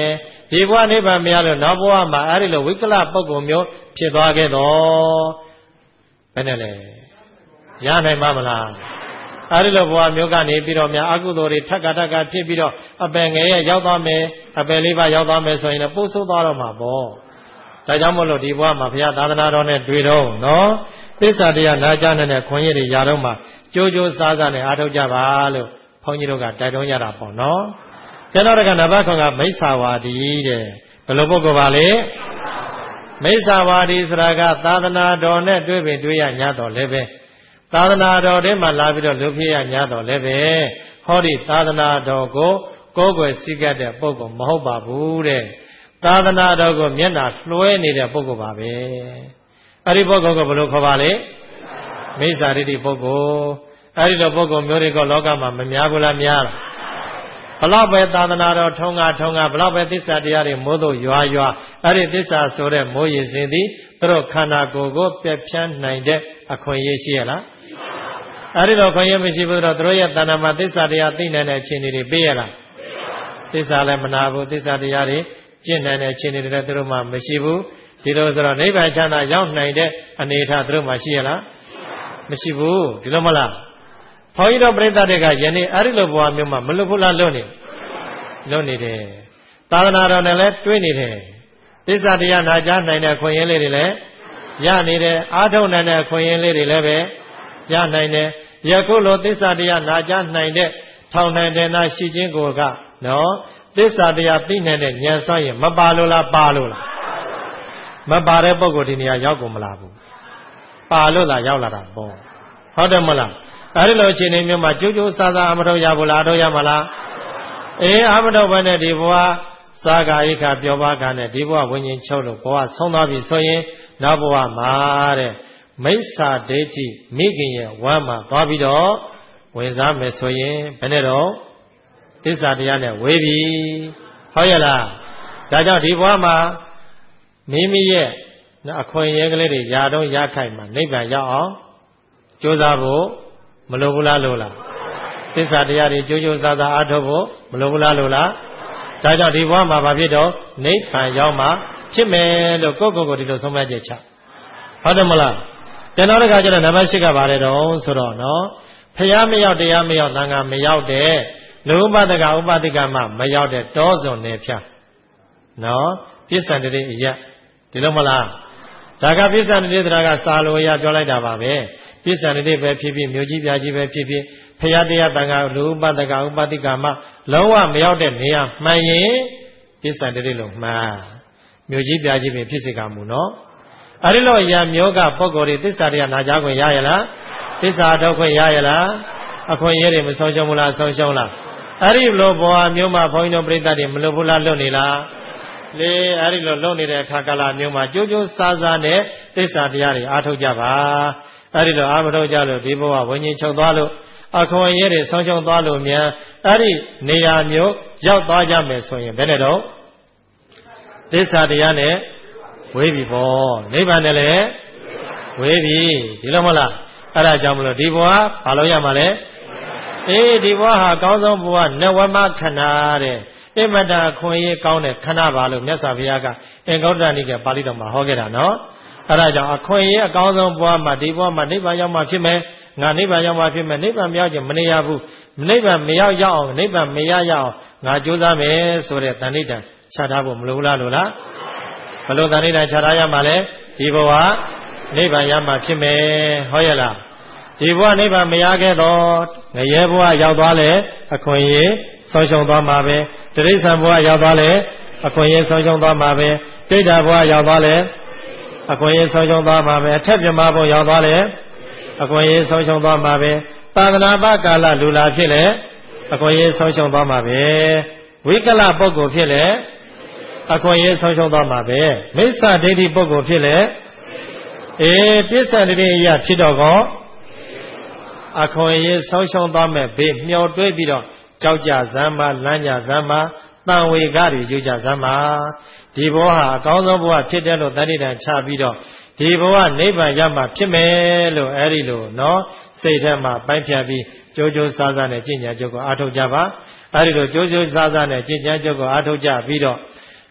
ဒီဘဝနိဗ္ဗာန်မရလို့နောက်ဘဝမှာအဲ့ဒီလိုဝိကလပုဂ္ဂိုလ်မျိုးဖြစ်သွားခဲ့တော့ဘယ်နဲ့လဲရနိုင်မှာမလားအဲ့ဒီလိုဘဝမျိုးကနေပြီးတော့များအကုသိုလ်တွေထက်ကဖြစ်ပြီးတော့အပယ်ငယ်ရရောက်သွားမယ်အပယ်လေးပါရောက်သွားမယ်ဆိုရင်လည်းပို့ဆိုးသွားတော့မှာပေါ့ဒါကြောင့်မို့လို့ဒီဘဝမှာဘုရားသာသနာတော်နဲ့တွေ့တော့နော်သစ္စာတရားနာကြားနေတဲ့ခွင့်ရည်တွေရတော့မှကြိုးကြိုးစားစားနဲ့အားထုတ်ကြပါလို့ဘုန်းကြီးတို့ကတိုက်တွန်းရတာပေါ့နော်ကျွန်တော်ကနံပါတ်9ကမိစ္ဆာဝါဒီတဲ့ဘယ်လိုပုဂ္ဂိုလ်ပါလဲမိစ္ဆာဝါဒီဆိုတာကသာသနာတော်နဲ့တွေ့ပင်တွေ့ရ냐တော်လည်းပဲသာသနာတော်ထဲမှာလာပြီးတော့လူဖြစ်ရ냐တော်လည်းပဲဟောဒီသာသနာတော်ကိုကိုယ်ွယ်စည်းကပ်တဲ့ပုဂ္ဂိုလ်မဟုတ်ပါဘူးတဲ့သာသနာတော်ကိုမျက်နှာလွှဲနေတဲ့ပုဂ္ဂိုလ်ပါပဲအဲ့ဒီပုဂ္ဂိုလ်ကိုဘယ်လိုခေါ်ပါလဲမိစ္ဆာဒိဋ္ဌိပုဂ္ဂိုလ်အဲ့ဒီလိုပုဂ္ဂိုလ်မျိုးတွေကလောကမှာမများဘူးလားများလားဘလောက်ပဲသာသနာတော်ထုံငါဘလောက်ပဲသစ္စာတရားတွေမိုးတို့ရွာအဲ့ဒီသစ္စာဆိုတဲ့မိုးရည်စင်သည်သူတို့ခန္ဓာကိုယ်ကိုပြည့်ဖြန်းနိုင်တဲ့အခွင့်အရေးရှိရလားအဲ့ဒီတော့ခွင့်ရမရှိဘူးတော့သူတို့ရဲ့တဏ္ဍာမှာသစ္စာတရားသိနိုင်တဲ့အခြေအနေတွေပေးရလားသစ္စာလည်းမနာဘူးသစ္စာတရားတွေကျင့်နိုင်တဲ့အခြေအနေတွေလည်းသူတို့မှမရှိဘူးဒီလိုဆိုတော့နိဗ္ဗာန်ချမ်းသာရောက်နိုင်တဲ့အနေအထားသူတို့မှရှိရလားမရှိဘူးဒီလိုမလားဘုန်းကြီးတို့ပြိဿတွေကယနေ့အဲ့ဒီလိုဘဝမျိုးမှာမလွတ်ဘူးလားလွတ်နေတယ်သာသနာတော်နဲ့လည်းတွေ့နေတယ်သစ္စာတရားနာကြားနိုင်တဲ့ခွင့်ရလေးတွေလည်းရနေတယ်အားထုတ်နိုင်တဲ့ခွင့်ရလေးတွေလည်းပဲရနိုင်တယ်ယခုလိုသစ္စာတရားနာကြားနိုင်တဲ့ထောင်နိုင်တဲ့နာရှိခြင်းကိုကနော်သစ္စာတရားသိနိုင်တဲ့ဉာဏ်စွမ်းရင်မပါလို့လားပါလို့လားမပါတဲ့ပုဂ္ဂိုလ်ဒီနေရာရောက်ကုန်မလားဘူးပါလို့လားရောက်လာတာပေါ့ဟုတ်တယ်မလားအဲ့ဒီလိုအခြေအနေမျိုးမှာကြိုးကြိုးစားစားအမထုတ်ရဘူးလားအထုတ်ရမလားအေးအမထုတ်ဘဲနဲ့ဒီဘဝစားကာဣခာပြောပါကနဲ့ဒီဘဝဝิญဉ်ချုပ်လို့ဘဝဆုံးသွားပြီဆိုရင်နောက်ဘဝမှာတဲ့မိစ္ဆာဒိဋ္ဌိမိခင်ရဲ့ဝမ်းမှာသွားပြီးတော့ဝင်စားမယ်ဆိုရင်ဘယ်နဲ့တော့သစ္စာတရားနဲ့ဝေးပြီဟုတ်ရဲ့လားဒါကြောင့်ဒီဘဝမှာမိမိရဲ့အခွင့်အရေးကလေးတွေຢာတော့ရခိုင်မှာနိဗ္ဗာန်ရောက်အောင်ကြိုးစားဖို့မလိုဘူးလားလို့လားသစ္စာတရားတွေကြိုးကြိုးစားစားအားထုတ်ဖို့မလိုဘူးလားလို့လားဒါကြောင့်ဒီဘဝမှာဘာဖြစ်တော့နိဗ္ဗာန်ရောက်မှဖြစ်မယ်လို့ကိုယ့်ကိုယ်ကိုဒီလိုဆုံးဖြတ်ချက်ချဟုတ်တယ်မလားကျွန်တော်တို့ကကျတော့နံပါတ်8ကပါတယ်တော့ဆိုတော့နော်ဖျားမရောက်တရားမရောက်သံဃာမရောက်တဲ့လူဥပဒကဥပဒိကမမရောက်တဲ့တောဇွန်နေဖြာနော်ပြစ္ဆန္တတိအယဒီလိုမလားဒါကပြစ္ဆန္တတိတရားကစာလိုအရပြောလိုက်တာပါပဲပြစ္ဆန္တတိပဲဖြစ်ဖြစ်မြို့ကြီးပြကြီးပဲဖြစ်ဖြစ်ဖျားတရားတန်ခါလူဥပဒကဥပဒိကမလုံးဝမရောက်တဲ့နေရာမှန်ရင်ပြစ္ဆန္တတိလို့မှန်မြို့ကြီးပြကြီးပဲဖြစ်စေကမူနော်အဲ့ဒီလိုအရာမျိုးကပုဂ္ဂိုလ်တွေသစ္စာတရားနာကြားခွင့်ရရလားသစ္စာထုတ်ခွင့်ရရလားအခွင့်အရေးတွေမဆုံးရှုံးဘူးလားဆုံးရှုံးလားအဲ့ဒီလိုဘဝမျိုးမှာဘုန်းကြီးတို့ပြိဿတွေမလွတ်ဘူးလားလွတ်နေလားလေအဲ့ဒီလိုလွတ်နေတဲ့အခါကာလမျိုးမှာကြိုးကြိုးစားစားနဲ့သစ္စာတရားတွေအားထုတ်ကြပါအဲ့ဒီလိုအားမထုတ်ကြလို့ဒီဘဝဝิญဉ်ချုပ်သွားလို့အခွင့်အရေးတွေဆုံးရှုံးသွားလို့မြန်အဲ့ဒီနေရာမျိုးရောက်သွားကြမယ်ဆိုရင်ဘယ်နဲ့တော့သစ္စာတရားနဲ့ဝေးပြီပေါ့နိဗ္ဗာန်နဲ့လည်းဝေးပြီဒီလိုမလားအဲ့ဒါကြောင့်မလို့ဒီဘဝဘာလို့ရမှာလဲအေးဒီဘဝဟာကောင်းဆုံးဘဝနဝမခန္ဓာတဲ့အမတခွင့်ရေးကောင်းတဲ့ခန္ဓာပါလို့မြတ်စွာဘုရားကအင်္ဂုတ္တရနိကေပါဠိတော်မှာဟောခဲ့တာနော်အဲ့ဒါကြောင့်အခွင့်ရေးအကောင်းဆုံးဘဝမှာဒီဘဝမှာနိဗ္ဗာန်ရောက်မှဖြစ်မယ်ငါနိဗ္ဗာန်ရောက်မှဖြစ်မယ်နိဗ္ဗာန်မရောက်ခြင်းမနေရဘူးနိဗ္ဗာန်မရောက်အောင်နိဗ္ဗာန်မရရအောင်ငါကြိုးစားမယ်ဆိုတဲ့တဏှိတံချထားဖို့မလိုဘူးလားလို့လားဘလို့တဏှိတံချထားရမှာလဲဒီဘဝနိဗ္ဗာန်ရမှာဖြစ်မယ်ဟုတ်ရဲ့လားဒီဘဝနိဗ္ဗာန်မရခဲ့တော့ငရဲဘဝရောက်သွားလေအခွင့်အရေးဆုံးရှုံးသွားမှာပဲတိရိစ္ဆာန်ဘဝရောက်သွားလေအခွင့်အရေးဆုံးရှုံးသွားမှာပဲတိဋ္ဌာဘဝရောက်သွားလေအခွင့်အရေးဆုံးရှုံးသွားမှာပဲအထက်ပြမဘုံရောက်သွားလေအခွင့်အရေးဆုံးရှုံးသွားမှာပဲသာသနာ့ဘကာလလူလာဖြစ်လေအခွင့်အရေးဆုံးရှုံးသွားမှာပဲဝိကလပုဂ္ဂိုလ်ဖြစ်လေအခွင့်အရေးဆုံးရှုံးသွားမှာပဲမိစ္ဆာဒိဋ္ဌိပုဂ္ဂိုလ်ဖြစ်လေအေးပြစ္ဆန္တတိအရာဖြစ်တော့ကောအခွင့်အရေးဆုံးရှုံးသွားမဲ့ဘေးမျောတွေးပြီးတော့ကြောက်ကြစမ်းပါလမ်းကြစမ်းပါတန်ဝေကတွေယူကြစမ်းပါဒီဘဝဟာအကောင်းဆုံးဘဝဖြစ်တယ်လို့တဏှိတံချပြီးတော့ဒီဘဝနိဗ္ဗာန်ရမှာဖြစ်မယ်လို့အဲ့ဒီလိုနော်စိတ်ထဲမှာပိုင်းဖြတ်ပြီးကြိုးကြိုးစားစားနဲ့ကျင့်ကြံကြုတ်ကိုအားထုတ်ကြပါအဲ့ဒီလိုကြိုးကြိုးစားစားနဲ့ကျင့်ကြံကြုတ်ကိုအားထုတ်ကြပြီးတော့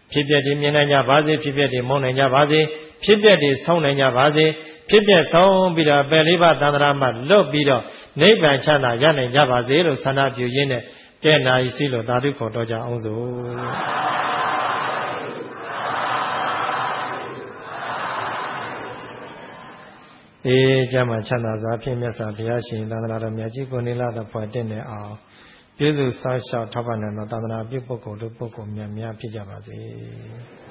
ဖြစ်ပျက်တွေမြင်နိုင်ကြပါစေဖြစ်ပျက်တွေမုန်းနိုင်ကြပါစေဖြစ်ပျက်တွေဆောင်းနိုင်ကြပါစေဖြစ်ပျက်ဆောင်းပြီးတော့ပယ်လေးပါးသန္တရာမှလွတ်ပြီးတော့နိဗ္ဗာန်ချမ်းသာရနိုင်ကြပါစေလို့ဆန္ဒပြုရင်းနဲ့တဲ့နာရီစီလို့သာဓုခေါ်တော်ကြအောင်စို့ကျမ်းမှာချမ်းသာစွာဖြင့်မြတ်စွာဘုရားရှင်သန္တရာတော်မြတ်ကြီးကိုနေလာတဲ့ဖွယ်တင်နေအောင်ပြုစုစောင့်ရှောက်ထောက်ပံ့နိုင်သောသန္တရာပြုပုဂ္ဂိုလ်တို့ပုဂ္ဂိုလ်များဖြစ်ကြပါစေ